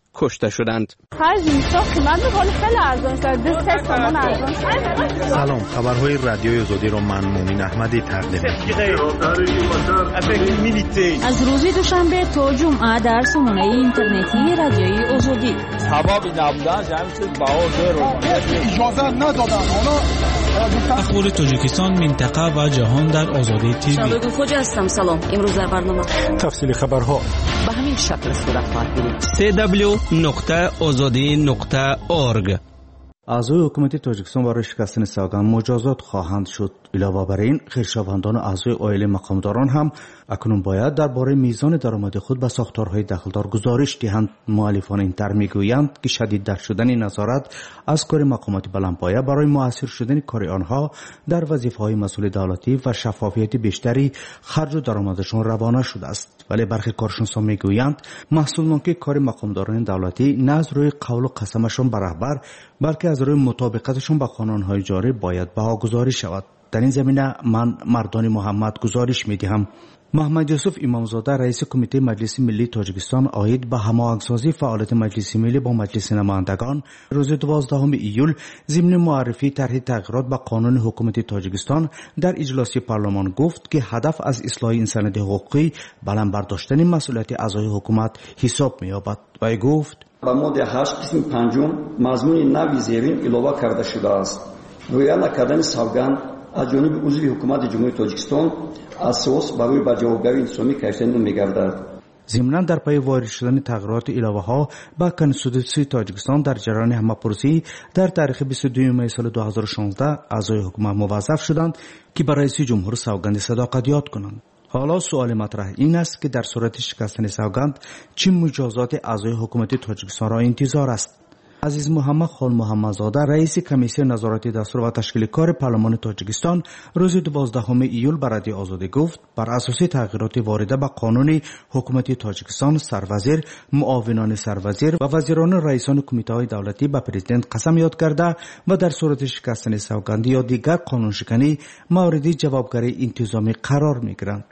کشته شدند. هر زمستان قیمت می‌کنه خیلی ارزان شد. دو سه تومان ارزان شد. سلام، خبرهای رادیوی آزادی را من مومن احمدی تقدیم می‌کنم. از روز دوشنبه تا جمعه در سامانه اینترنتی رادیوی آزادی. هوا بی نبودن جمع شد باور رو اجازه ندادن. اخبار تاجیکستان، منطقه و جهان در آزادی تیوی. شبکه خوج هستم. سلام. امروز در برنامه تفصیل خبرها به همین شکل صورت خواهد گرفت. سی دبلیو نقطه آزادی نقطه اورگ. اعضای حکومت تاجیکستان برای شکستن سوگند مجازات خواهند شد. علاوه بر این، خویشاوندان و اعضای عائله مقامداران هم اکنون باید درباره میزان درآمد خود به ساختارهای دخلدار گزارش دهند. مؤلفان این طرح میگویند که شدیدتر شدن نظارت از کار مقامات بلندپایه برای مؤثر شدن کار آنها در وظیفه‌های مسئول دولتی و شفافیت بیشتری خرج و درآمدشان روانه شده است. ولی برخی کارشناسان میگویند محصول ناکی کار مقامداران دولتی نه از روی قول و قسمشان به رهبر، بلکه از روی مطابقتشان با قانون‌های جاری باید بهاگذاری شود. در این زمینه من مردان محمد گزارش میدهم. محمد یوسف امامزاده رئیس کمیته مجلس ملی تاجیکستان عاید به هماهنگسازی فعالیت مجلس ملی با مجلس نمایندگان روز دوازدهم ایول ضمن معرفی طرح تغییرات به قانون حکومت تاجیکستان در اجلاس پارلمان گفت که هدف از اصلاح این سند حقوقی بلند برداشتن مسئولیت اعضای حکومت حساب می‌یابد. و گفت با ماده هشت قسم پنجم مضمون نوی زیرین اضافه کرده شده است. روی نکردن سوگند از جانب عضو حکومت جمهوری تاجیکستان اساس برای با جوابگری انسانی کشیدن می‌گردد. ضمناً در پی وارد شدن تغییرات علاوه ها به کنستیتوسی تاجیکستان در جریان همه‌پرسی در تاریخ بیست و دوم می سال دو هزار و شانزده اعضای حکومت موظف شدند که برای رئیس جمهور سوگند صداقت یاد کنند. حالا سوال مطرح این است که در صورت شکستن سوگند چه مجازات اعضای حکومت تاجیکستان را انتظار است؟ عزیز محمد خان محمدزاده رئیس کمیسیون نظارت دستور و تشکیل کار پارلمان تاجیکستان روز دوازدهم ایول به رادیو آزادی گفت بر اساس تغییرات وارده به قانون حکومت تاجیکستان سروزیر، معاونان سروزیر و وزیران رئیسان کمیته‌های دولتی به پرزیدنت قسم یاد کرده و در صورت شکستن سوگند یا دیگر قانون شکنی مورد جوابگری انتظامی قرار می‌گیرند.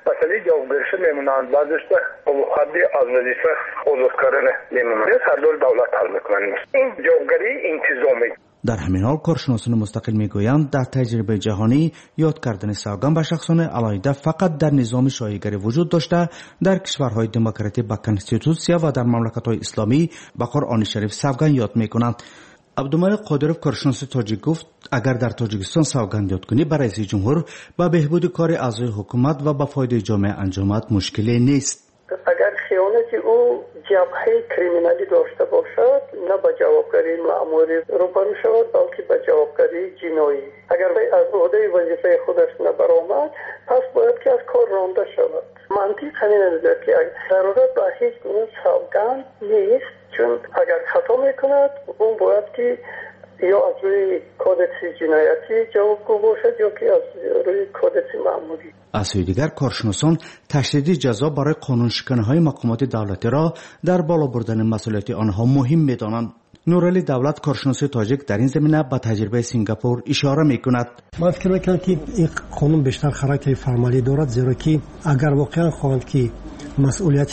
میمونند بعضش به حدی از وظیفه عضو کردن میمونند. هر دول دولت حل میکنن. این جوابگری انتظامی. در همین حال کارشناسان مستقل میگویند در تجربه جهانی یاد کردن سوگند به شخصان علیحده فقط در نظام شایع‌گری وجود داشته. در کشورهای دموکراتیک با کنستیتوسیا و در مملکت‌های اسلامی به قرآن شریف سوگند یاد میکنند. عبدالملک قادروف کارشناس تاجیک گفت اگر در تاجیکستان سوگند یاد کنی برای رئیس جمهور با بهبود کار اعضای حکومت و با فایده جامعه انجامد مشکلی نیست. اگر خیانت او جبهه کریمینالی داشته باشد نه به جوابگری مأموری روبرو شود بلکه به جوابگری جنایی. اگر از عهده وظیفه خودش نبرآمد پس باید که از کار رانده شود. منطق همین است که ضرورت به هیچ گونه سوگند نیست، چون اگر خطا میکند اون باید که یا از روی کودکس جنایتی جوابگو باشد یا که از روی کودکس معمولی. از سوی دیگر کارشناسان تشدید جزا برای قانون شکنی‌های مقامات دولتی را در بالا بردن مسئولیت آنها مهم می‌دانند. نورعلی دولت کارشناس تاجیک در این زمینه به تجربه سنگاپور اشاره می‌کند. من فکر می‌کنم که این قانون بیشتر خاراکتر فرمالی دارد، زیرا که اگر واقعا خواهند که مسئولیت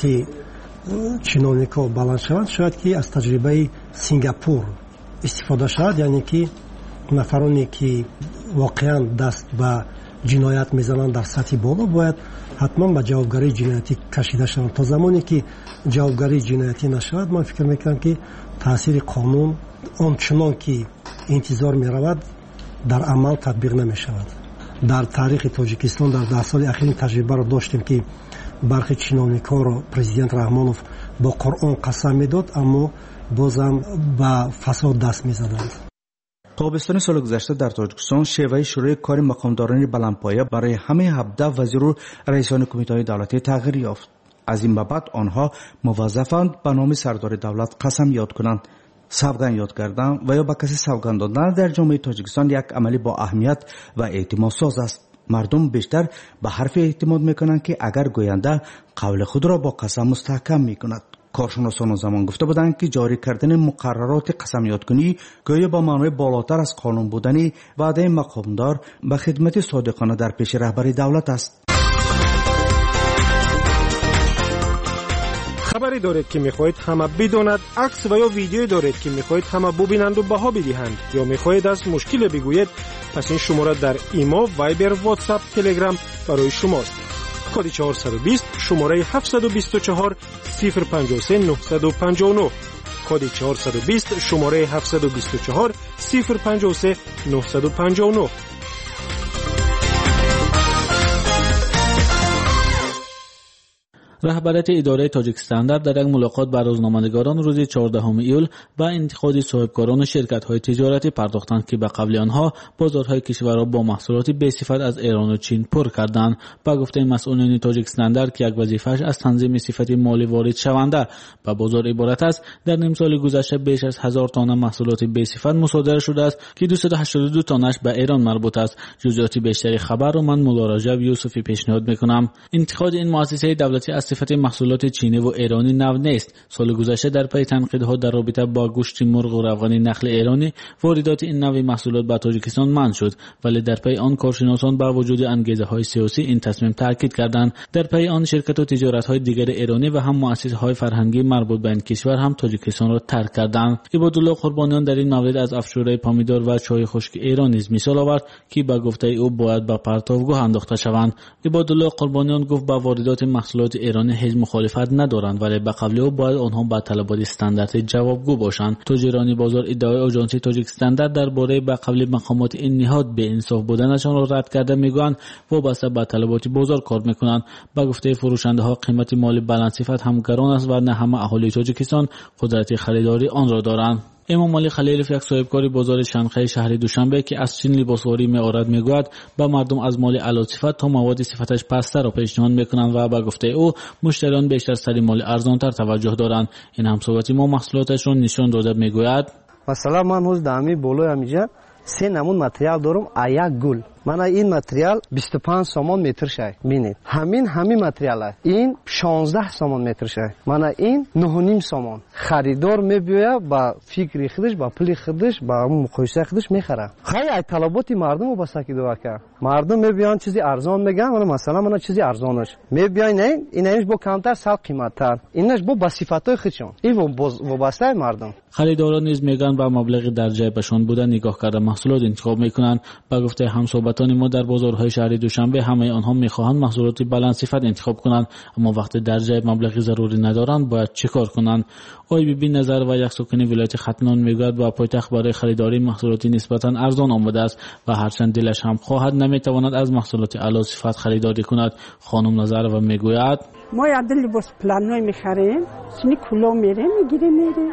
чиновников баланд шаванд, шояд ки аз таҷрибаи Сингапур истифода шавад, яъне ки нафароне ки воқеан даст ба ҷиноят мезананд дар сатҳи боло бояд ҳатман ба ҷавобгарии ҷиноятӣ кашида шаванд. То замоне ки ҷавобгарии ҷиноятӣ нашавад, ман фикр мекунам ки таъсири қонун ончунон ки интизор меравад дар амал татбиқ намешавад. дар таърихи Тоҷикистон дар даҳ соли ахир таҷрибаро доштем ки برخی чиновникоро президент Раҳмонов бо Қуръон қасам медод, аммо бозам ба фасод даст мезаданд. تابستان سال گذشته در تاجیکستان شیوه شروع کار مقامداران بلندپایه برای همه هفده وزیر و رئیسان کمیته‌های دولتی تغییر یافت. از این بعد آنها موظفند به نام سردار دولت قسم یاد کنند. سوگند یاد کردن و یا به کسی سوگند دادن در جامعه تاجیکستان یک عملی با اهمیت و اعتماد ساز است. مردم بیشتر به حرف اعتماد میکنند که اگر گوینده قول خود را با قسم مستحکم میکند. کارشناسان زمان گفته بودند که جاری کردن مقررات قسم یادکنی گویا با معنای بالاتر از قانون بودن وعده مقامدار به خدمت صادقانه در پیش رهبری دولت است. خبری دارید که میخواهید همه بداند، عکس و یا ویدیویی دارید که میخواهید همه ببینند و بها بدهند، یا میخواهید از مشکل بگویید، پس این شماره در ایما، وایبر، واتساپ، تلگرام برای شماست. کد چهارصد و بیست شماره هفتصد و بیست و چهار صفر پنجاه و سه نهصد و پنجاه و نه. کد چهارصد و بیست شماره هفتصد و بیست و چهار صفر پنجاه و سه نهصد و پنجاه و نه. رهبریت اداره تاجیک استاندارد در یک ملاقات با روزنامه‌نگاران روز چهاردهم ایول با انتقاد صاحبکاران و شرکت‌های تجارتی پرداختند که به قبل آنها بازارهای کشور را با محصولات بی‌صفت از ایران و چین پر کردند. با گفته مسئولین تاجیک استاندارد که یک وظیفه‌اش از تنظیم صفت مالی وارد شونده به بازار عبارت است، در نیم سال گذشته بیش از هزار تن محصولات بی‌صفت مصادره شده است که دویست و هشتاد و دو تنش به ایران مربوط است. جزئیات بیشتری خبر را من مولا رجب یوسفی پیشنهاد می‌کنم. انتقاد این مؤسسه دولتی از صفت محصولات چینی و ایرانی نو نیست. سال گذشته در پی تنقیدها در رابطه با گوشت مرغ و روغن نخل ایرانی واردات این نوع محصولات به تاجیکستان منع شد، ولی در پی آن کارشناسان با وجود انگیزه‌های سیاسی این تصمیم تاکید کردند. در پی آن شرکت و تجارت‌های دیگر ایرانی و هم مؤسسه‌های فرهنگی مربوط به این کشور هم تاجیکستان را ترک کردند. عبادالله قربانیان در این مورد از افشوره پامیدار و چای خشک ایران نیز مثال آورد که به گفته او باید به پرتابگاه انداخته شوند. عبادالله قربانیان گفت با واردات محصولات ایرانی هیچ مخالفت ندارند، ولی به قبل او باید آنها به طلبات استاندارد جوابگو باشند. تجاران بازار ادعای آژانس تاجیک استاندارد درباره به قبل مقامات این نهاد به انصاف بودنشان را رد کرده میگویند وابسته به طلبات بازار کار میکنند. به گفته فروشنده ها قیمت مالی بلند صفت هم گران است و نه همه اهالی تاجیکستان قدرت خریداری آن را دارند. امام علی خلیلوف یک صاحبکار بازار شنقه شهر دوشنبه که از چین لباسواری می‌آورد میگوید به مردم از مال اعلی صفت تا مواد صفتش پست‌تر را پیشنهاد میکنند و به گفته او مشتریان بیشتر سر مال ارزانتر توجه دارند. این همصحبتی ما محصولاتش را نشان داده میگوید مثلا من روز دامی بالای همینجا سه نمون متریال دارم، یک گل من این متریال بیست و پنج سومون متر شه ببینید، همین همین متریال این شانزده سومون متر شه، من این نه و نیم سومون. خریدار میبیه با فکر خودش با پول خودش با مقایسه خودش میخره. خیلی طلبات مردم رو بسکی دو که مردم میبیان چیزی ارزان میگن، ولی مثلا من چیزی ارزانش میبیان نه اینش با کمتر سال قیمتتر، اینش با بصفتای خودشون این وابسته مردم. خریداران نیز میگن با مبلغ در جیبشون بوده نگاه کرده محصولات انتخاب میکنن. با گفته همصحبتان ما در بازارهای شهر دوشنبه همه آنها میخواهند محصولات بلند صفت انتخاب کنند، اما وقتی در جیب مبلغی ضروری ندارند باید چیکار کنند؟ آی بی بی نظر و یک سکن ولایت ختنان میگوید با پایتخت برای خریداری محصولات نسبتا ارزان آمده است و هرچند دلش هم خواهد نمیتواند از محصولات اعلی صفت خریداری کند. خانم نظر و میگوید ما یاد لباس پلانوی میخریم، سنی کلاه میریم میگیریم میریم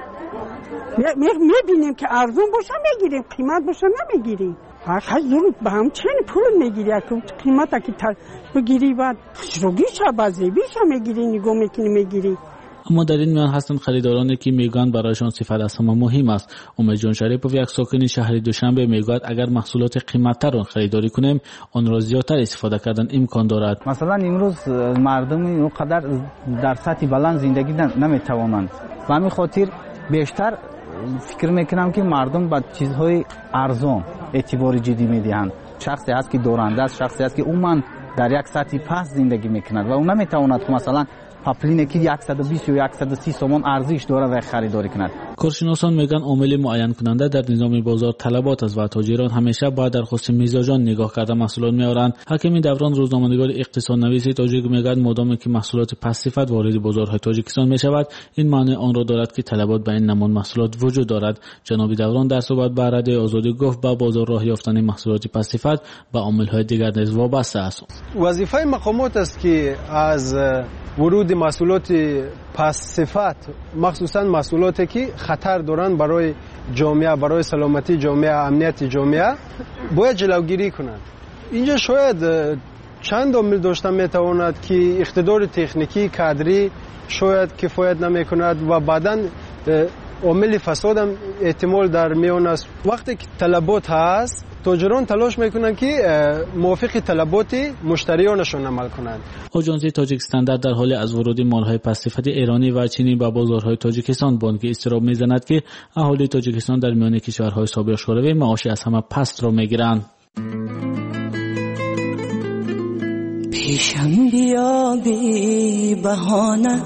میبینیم که ارزان باشه میگیریم، قیمت باشه نمیگیریم. هر ضرورت به هم چند پول میگیری که قیمت که تر بگیری بعد روگی چه بازی بیش میگیری نگاه میکنی میگیری. اما در این میان هستند خریدارانی که میگن برایشان صفت از همه مهم است. امید جان شریفوف یک ساکن شهر دوشنبه میگوید اگر محصولات قیمتتر را خریداری کنیم آن را زیادتر استفاده کردن امکان دارد. مثلا امروز مردم اونقدر در سطح بلند زندگی نمیتوانند و همین خاطر بیشتر فکر میکنم که مردم با چیزهای ارزان اعتبار جدی میدهند. شخصی هست که دورنده است، شخصی هست که عموما در یک سطح پست زندگی میکند و اون نمیتواند که مثلا پاپلینه که صد و بیست یا صد و سی سومون ارزش داره و خریداری کند. کارشناسان میگن عامل معین کننده در نظام بازار طلبات است و تاجران همیشه باید در خصوص میزاجان نگاه کرده محصولات میارند. حکیم دوران روزنامه‌نگار اقتصادنویس تاجیک میگن مادامی که محصولات پست صفت وارد بازارهای تاجیکستان میشود این معنی آن را دارد که طلبات به این نمون محصولات وجود دارد. جناب دوران در صحبت با رادیو آزادی گفت با بازار راه یافتن محصولات پست صفت به عامل‌های دیگر نیز وابسته است. وظیفه مقامات است که از ورود محصولات پست صفت مخصوصا محصولاتی که خطر دارند برای جامعه، برای سلامتی جامعه، امنیت جامعه باید جلوگیری کنند. اینجا شاید چند عامل داشته میتواند که اقتدار تکنیکی کادری شاید کفایت نمیکند و بعداً عامل فساد هم احتمال در میان است. وقتی که طلبات هست تاجران تلاش میکنند که موافق طلبات مشتریانشون عمل کنند. آژانس تاجیک استاندارد در حال از ورود مالهای پست صفت ایرانی و چینی به بازارهای تاجیکستان بانک استراب میزند که اهالی تاجیکستان در میان کشورهای سابق شوروی معاش از همه پست را میگیرند. پیشم بیا بی بهانه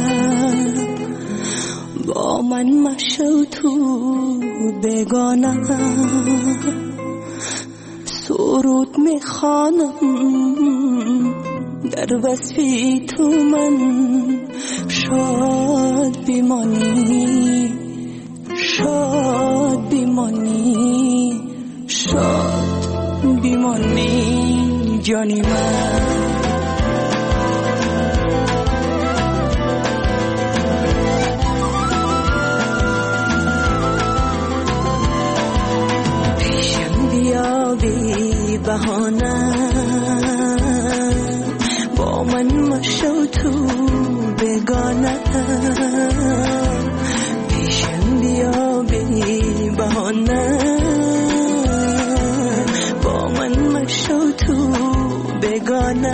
با من مشو تو بگانه سرود میخوانم در وصفی تو من شاد بیمانی شاد بیمانی شاد بیمانی جانی من پیشم بیا بی بهانه با من مشو تو بگانه پیشم بیا بی بهانه با من مشو تو بگانه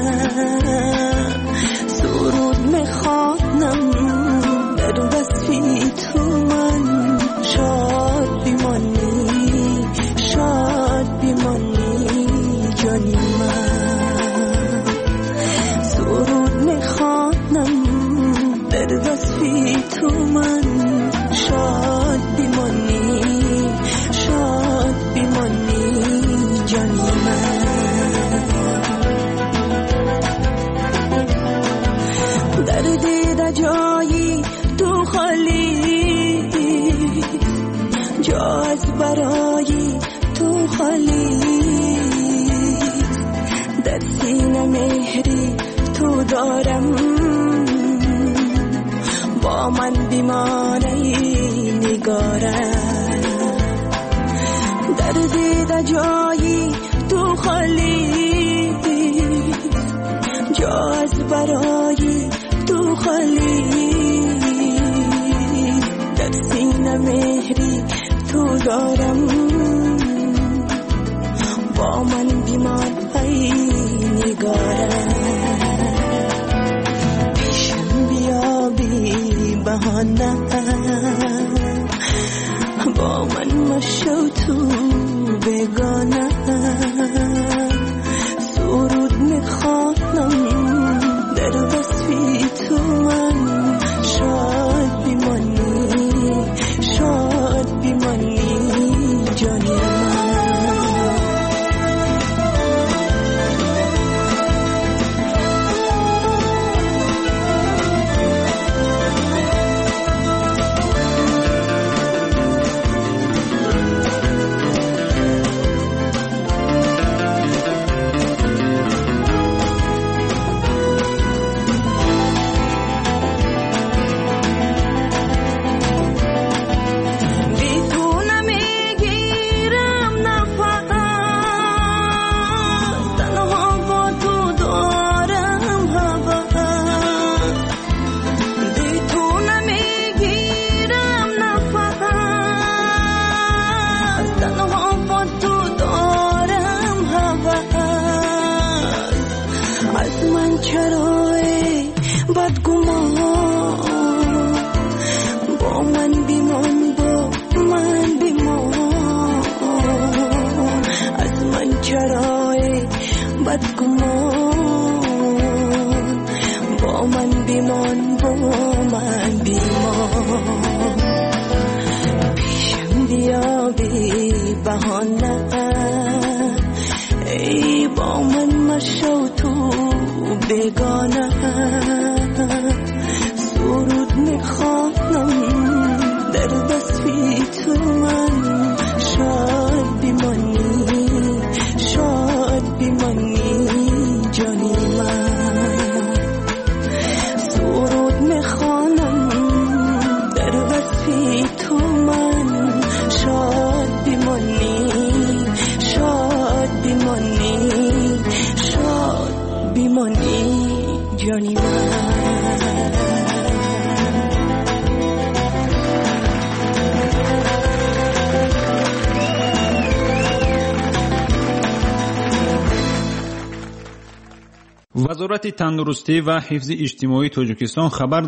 سرود میخوانم در وصفی تو من شاد بیمانی شاد بیمانی جانی من سرود میخوانم در وصفی تو من شاد بیمانی شاد بیمانی جانی من در دیده جایی تو خالی جا از برای تو خالی در سینه مهری تو دارم با من بیماری نگارم در دیده جایی تو خالی جا از برای تو خالی در سینه مهری تو دارم با من بیمار ای نگارم پیشم بیا بی بهانه با من مشو تو بگانه سرود میخوانم در وصفی تو من شاد بیمانی شاد بیمانی جانی من وزارت تندرستی و حفظ اجتماعی تاجیکستان خبر داد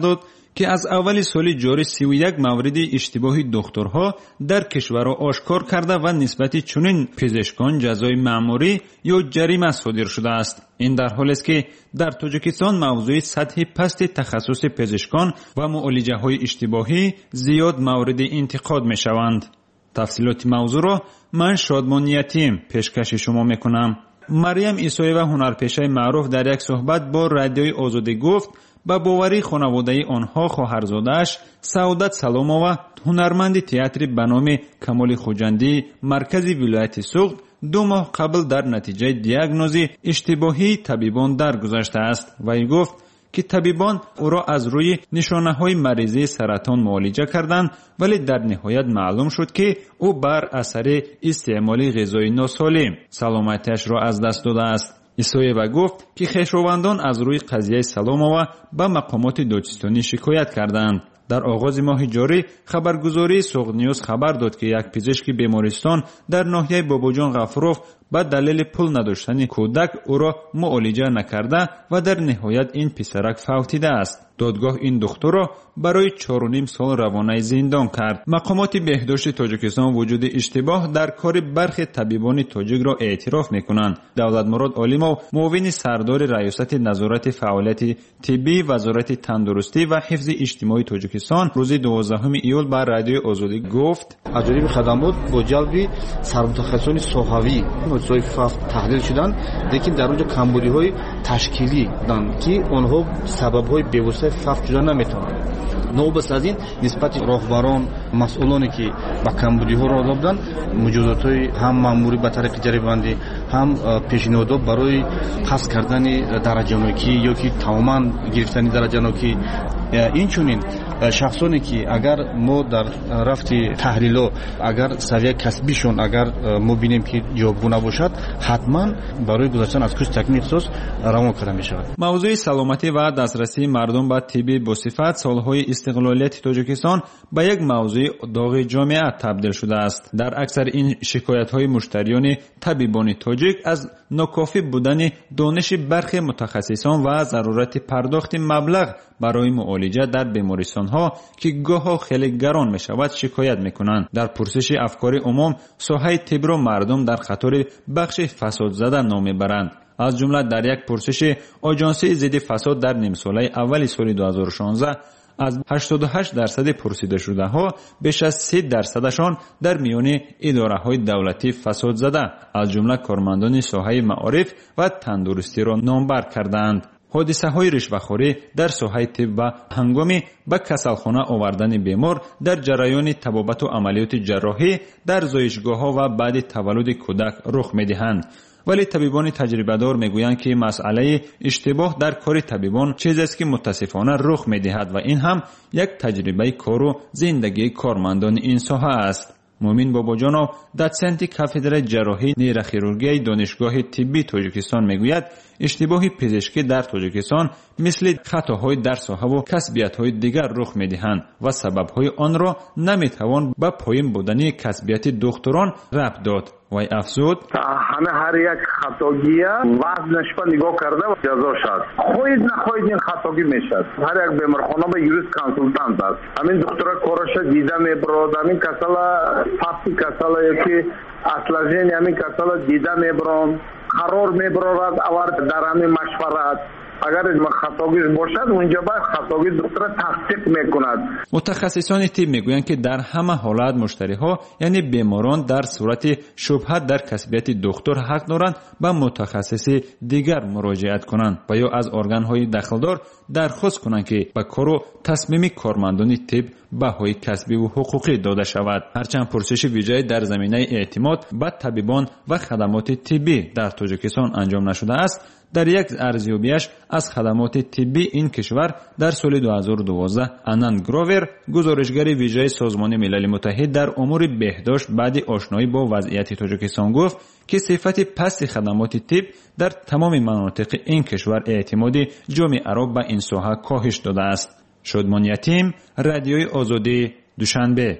که از اول سال جاری سی و یک مورد اشتباه دکترها در کشور را آشکار کرده و نسبت چنین پزشکان جزای مأموری یا جریمه صادر شده است. این در حالی است که در تاجیکستان موضوع سطح پست تخصص پزشکان و معالجه های اشتباهی زیاد مورد انتقاد می شوند. تفصیلات موضوع را من شادمان یتیم پیشکش شما می کنم. مریم عیسایی و هنرپیشه معروف در یک صحبت با رادیوی آزادی گفت با باوری خانواده آنها خواهرزاده‌اش سعادت سلامова هنرمند تئاتر به نام کمال خوجندی مرکزی ولایت سوغد دو ماه قبل در نتیجه دیاگنوزی اشتباهی طبیبان درگذشته است. وی گفت که طبیبان او را از روی نشانه‌های مریضی سرطان معالجه کردند، ولی در نهایت معلوم شد که او بر اثر استعمال غذای ناسالم سلامتیش را از دست داده است. عیسایeva گفت که خویشاوندان از روی قضیه سلامова به مقامات دادستانی شکایت کردند. در آغاز ماه جاری خبرگزاری سوغد نیوز خبر داد که یک پزشک بیمارستان در ناحیه باباجان غفروف به دلیل پول نداشتن کودک او را معالجه نکرده و در نهایت این پسرک فوتیده است. دادگاه این دختر را برای چهار و نیم سال روانه زندان کرد. مقامات بهداشت تاجیکستان وجود اشتباه در کار برخی طبیبان تاجیک را اعتراف میکنند. دولتمراد عالیمov معاون سردار ریاست نظارت فعالیت طبی وزارت تندرستی و حفظ اجتماعی تاجیکستان روز دوازدهم ایول بر رادیو آزادی گفت اجرای خدمات با جلب سرمتخصصان صحوی موضوع فاف تحلیل شدند، لیکن در اونجا کمبودی‌های تشکیلی دارند که آنها سبب‌های بی‌واسطه فاف جدا نمی‌توانند. نوبت از این نسبت راهبران مسئولانی که با کمبودی‌ها را دادند مجازات‌های هم مأموری به طریق جریمه‌بندی هم پیشنهادات برای پس کردن درجه نوکی یا که تماماً گرفتن درجه نوکی. این چونین شخصانی که اگر ما در رفت تحلیل اگر سویه کسبیشون اگر ما بینیم که جوابگو نباشد حتما برای گذاشتن از کورس تکمیل اختصاص روان کرده می شود. موضوع سلامتی و دسترسی مردم به طب با صفت سالهای استقلالیت تاجیکستان به یک موضوع داغ جامعه تبدیل شده است. در اکثر این شکایت های مشتریان طبیبان تاجیک از ناکافی بودن دانش برخی متخصصان و ضرورت پرداخت مبلغ برای معالجه در بیمارستان ها که گاهی خیلی گران می شود شکایت می کنند. در پرسش افکار عموم ساحه طب را مردم در خطر بخش فساد زده نام میبرند. از جمله در یک پرسش آژانسی ضد فساد در نیم ساله اول سال دو هزار و شانزده از هشتاد و هشت درصد پرسیده شده ها بیش از سی درصدشان در میان اداره های دولتی فساد زده از جمله کارمندان ساحه معارف و تندرستی را نامبر کردند. حادثه های رشوه‌خوری در ساحه طب و هنگامی به کسلخانه آوردن بیمار در جریان طبابت و عملیات جراحی در زایشگاه ها و بعد تولد کودک رخ می دهند. ولی طبیبان تجربه دار می گویند که مسئله اشتباه در کار طبیبان چیزی است که متاسفانه رخ می دهد و این هم یک تجربه کار و زندگی کارمندان این ساحه است. مومین باباجانov داتسنت کافدرای جراحی نیروخیروژی دانشگاه طبی تاجیکستان میگوید اشتباه پزشکی در تاجیکستان مثل خطاهای در ساحه و کسبیت‌های دیگر رخ می‌دهند و سبب‌های آن را نمی‌توان به پایین بودن کسبیت دکتران ربط داد. وی افزود همه هر یک خطاگی وزنش را نگاه کرده و جزا شد. خواهید نخواهید این خطاگی میشد. هر یک بیمارخانه به یوریست کنسولتانت است. همین دکتر کارش دیده میبرد، همین کسالا فاسی کسالا یکی اصلاجین همین کسالا دیده میبرد، قرار میبرد آورد در همین مشورت. اگر خطاگیش باشد اونجا باید خطاگی دکتر تصدیق میکند. متخصصان طب میگویند که در همه حالات مشتری ها یعنی بیماران در صورت شبهه در کسبیت دکتر حق دارند به متخصص دیگر مراجعت کنند و یا از ارگان های دخلدار درخواست کنند که به کار و تصمیم کارمندان طب بهای کسبی و حقوقی داده شود. هرچند پرسش ویژه‌ای در زمینه اعتماد به طبیبان و خدمات طبی در تاجیکستان انجام نشده است، در یک ارزیابیش از خدمات طبی این کشور در سال دو هزار و دوازده آنان گروور گزارشگر ویژه سازمان ملل متحد در امور بهداشت بعد آشنایی با وضعیت تاجیکستان گفت که صفت پست خدمات طب در تمام مناطق این کشور اعتماد جامعه را به این ساحه کاهش داده است. شادمان یتیم، رادیوی آزادی، دوشنبه.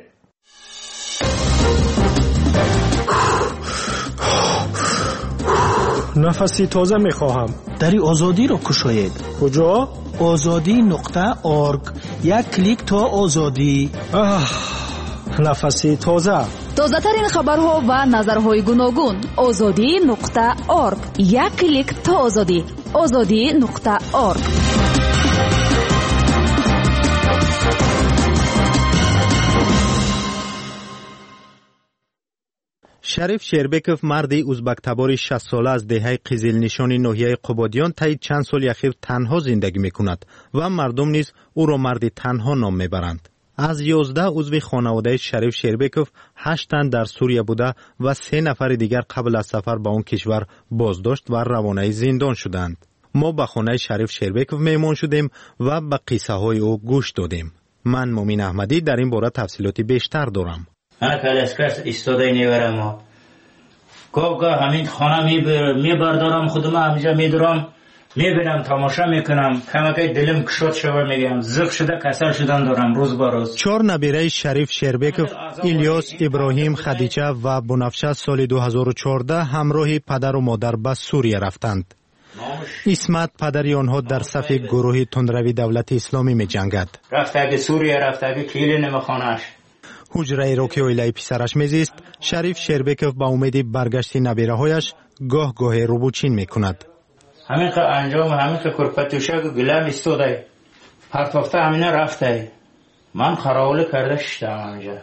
نفسی تازه میخواهم. دری آزادی را کشاید. کجا؟ آزادی نقطه ارگ یک کلیک تا آزادی. نفسی تازه. تازه‌ترین خبرها و نظرهای گوناگون. آزادی نقطه org. یک کلیک تا آزادی. آزادی نقطه org. شریف شیربکوف مردی ازبک تبار شصت ساله از دهه قزلنشان ناحیه قبادیان تا چند سال اخیر تنها زندگی میکند و مردم نیز او را مردی تنها نام میبرند. از یازده عضو خانواده شریف شیربکوف هشت تن در سوریه بوده و سه نفر دیگر قبل از سفر به آن کشور بازداشت و روانه زندان شدند. ما به خانه شریف شیربکوف مهمان شدیم و به قصه های او گوش دادیم. من مومین احمدی در این باره تفصیلاتی بیشتر دارم. من کلاسکس استاده نیورم. گاه همین خانه میبردارم خودم همینجا میدارم میبینم تماشا میکنم کمکی دلم کشود شود میگم زخ شده کسل شدن دارم روز با روز. چهار نبیره شریف شیربکوف الیاس، ابراهیم، خدیجه و بنفشه سال دو هزار و چهارده همراه پدر و مادر به سوریه رفتند. اسمت پدری آنها در صف گروه تندروی دولت اسلامی می جنگد. رفته سوریه رفته کلی نمخانش. حجره را که اویلای پسرش میزیست، شریف شیربکوف با امید برگشت نبیره هایش گاه گاه روبوچین میکند. همین که انجام همین که کرپتوشک گلم استوده پرتافته همین رفته من خراوله کرده شدم همینجا.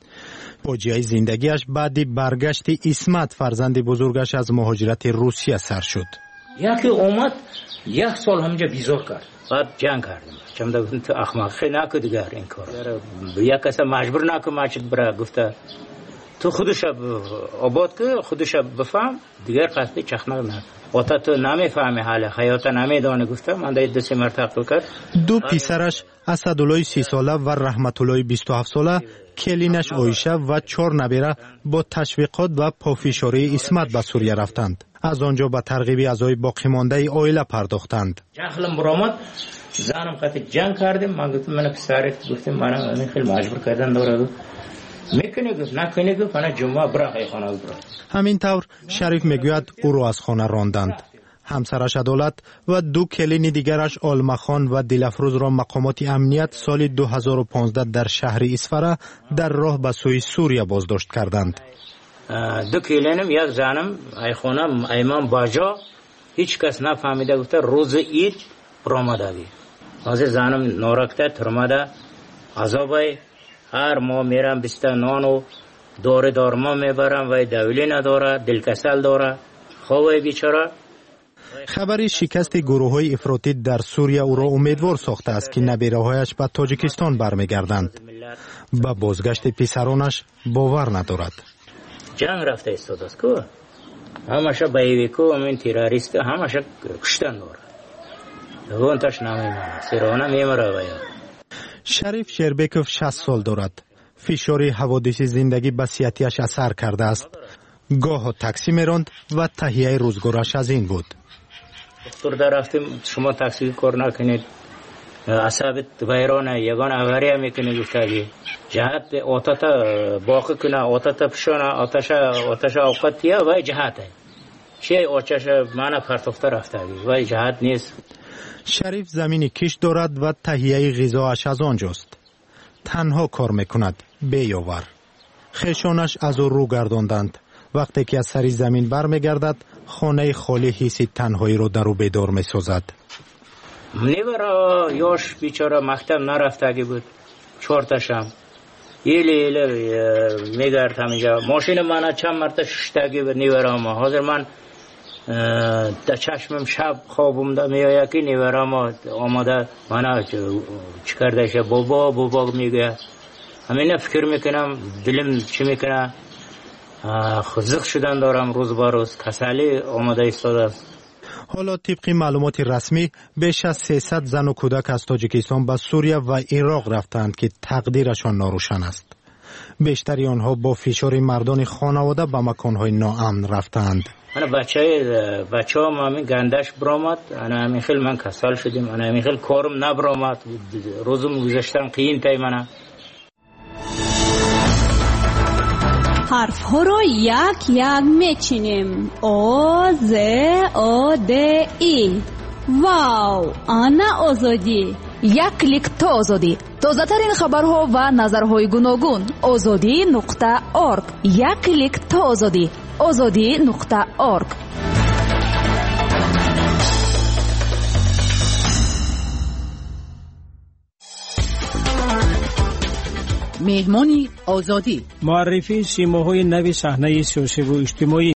پوجیای زندگیش بعدی برگشت اسمت فرزند بزرگش از مهاجرت روسیه سر شد. یکی اومد یک سال همینجا بیزار کرد بعد جنگ کردیم چم دا تو احمق نکو دیگر این کار یک کس مجبور نکو ماچت برا گفته تو خودش آباد که خودش بفهم دیگر قصدی چخنق نکو وقتا تو نمیفهمی حال خیاطه نمیدانه گفته من دا دو سه مرتب کرد. دو پسرش اسدالله سی ساله و رحمت الله بیست و هفت ساله، کلینش عایشه و چهار نبیره با تشویقات و پافشاری اسمت به سوریه رفتند. از آنجا به ترغیب اعضای باقی مانده عائله پرداختند. جهلم برآمد زنم قطع جنگ کردیم من گفتم من پسرت گفتم من خیلی مجبور کردن داره میکنه گفت نکنه گفت من جمعه برای خانه برای. همین طور شریف میگوید او را از خانه راندند. همسرش عدالت و دو کلین دیگرش آلمخان و دلفروز را مقامات امنیت سال دو هزار و پانزده در شهر اسفره در راه به سوی سوریه بازداشت کردند. دو کلینم یک زنم ای خانم ایمان باجا هیچ کس نفهمیده گفته روز عید برآمده بی. از زنم نارکته ترمده عذابای هر ماه میرم بیست نان و داره دارما میبرم و دولی نداره دلکسل داره خواه بیچاره. خبری شکست گروه های افراطی در سوریه او را امیدوار ساخته است که نبیره هایش به تاجیکستان برمیگردند. به بازگشت پسرانش باور ندارد. جنگ رفته استاد است که همشه بایویکو همین تیراریست همشه کشتن داره دوانتش نمیمانه سرانه میمره باید. شریف شیربکوف شصت سال دارد. فشار حوادث زندگی به صحتیش اثر کرده است. گاه تاکسی میراند و تهیه روزگارش از این بود. دکتر در رفتیم شما تاکسی کار نکنید عصبت ویرانه یگان اوریه میکنه گفتگی جهت آتتا باقی کنه آتتا پشانه آتش آتش اوقاتیه و جهته چه آتش منه پرتافته رفتگی و جهت نیست. شریف زمینی کش دارد و تهیه غذاش از آنجاست. تنها کار میکند بیاور. خیشانش از او رو گرداندند. وقتی که از سری زمین برمیگردد خانه خالی حسی تنهایی رو در او بیدار میسازد. نیورا یاش بیچاره مکتب نرفتگی بود چهار تاشم ایلی ایلی میگرد همینجا ماشین من چند مرتبه ششتگی بود نیورا ما حاضر من در چشمم شب خوابم ده میآید که نیورا ما آماده من چی کردهش بابا بابا میگه همینه فکر میکنم دلم چی میکنه خزق شدن دارم روز با روز کسلی آماده ایستاده است. حالا طبق معلومات رسمی بیش از سیصد زن و کودک از تاجیکستان به سوریه و عراق رفتند که تقدیرشان ناروشن است. بیشتری آنها با فشار مردان خانواده به مکانهای ناامن رفتند. انا بچه بچه هم همین گندش برآمد انا همین خیلی من کسل شدیم انا همین خیلی کارم نبرآمد روزم گذاشتم قیم تای منه. حرف ها رو یک یک میچینیم. او ز او د ای. واو، آنا آزادی. یک کلیک تا آزادی. تازه‌ترین خبرها و نظرهای گوناگون. آزادی نقطه org. یک کلیک تا آزادی. آزادی نقطه org. مهمانی آزادی، معرفی سیماهای نوی صحنه سیاسی و اجتماعی.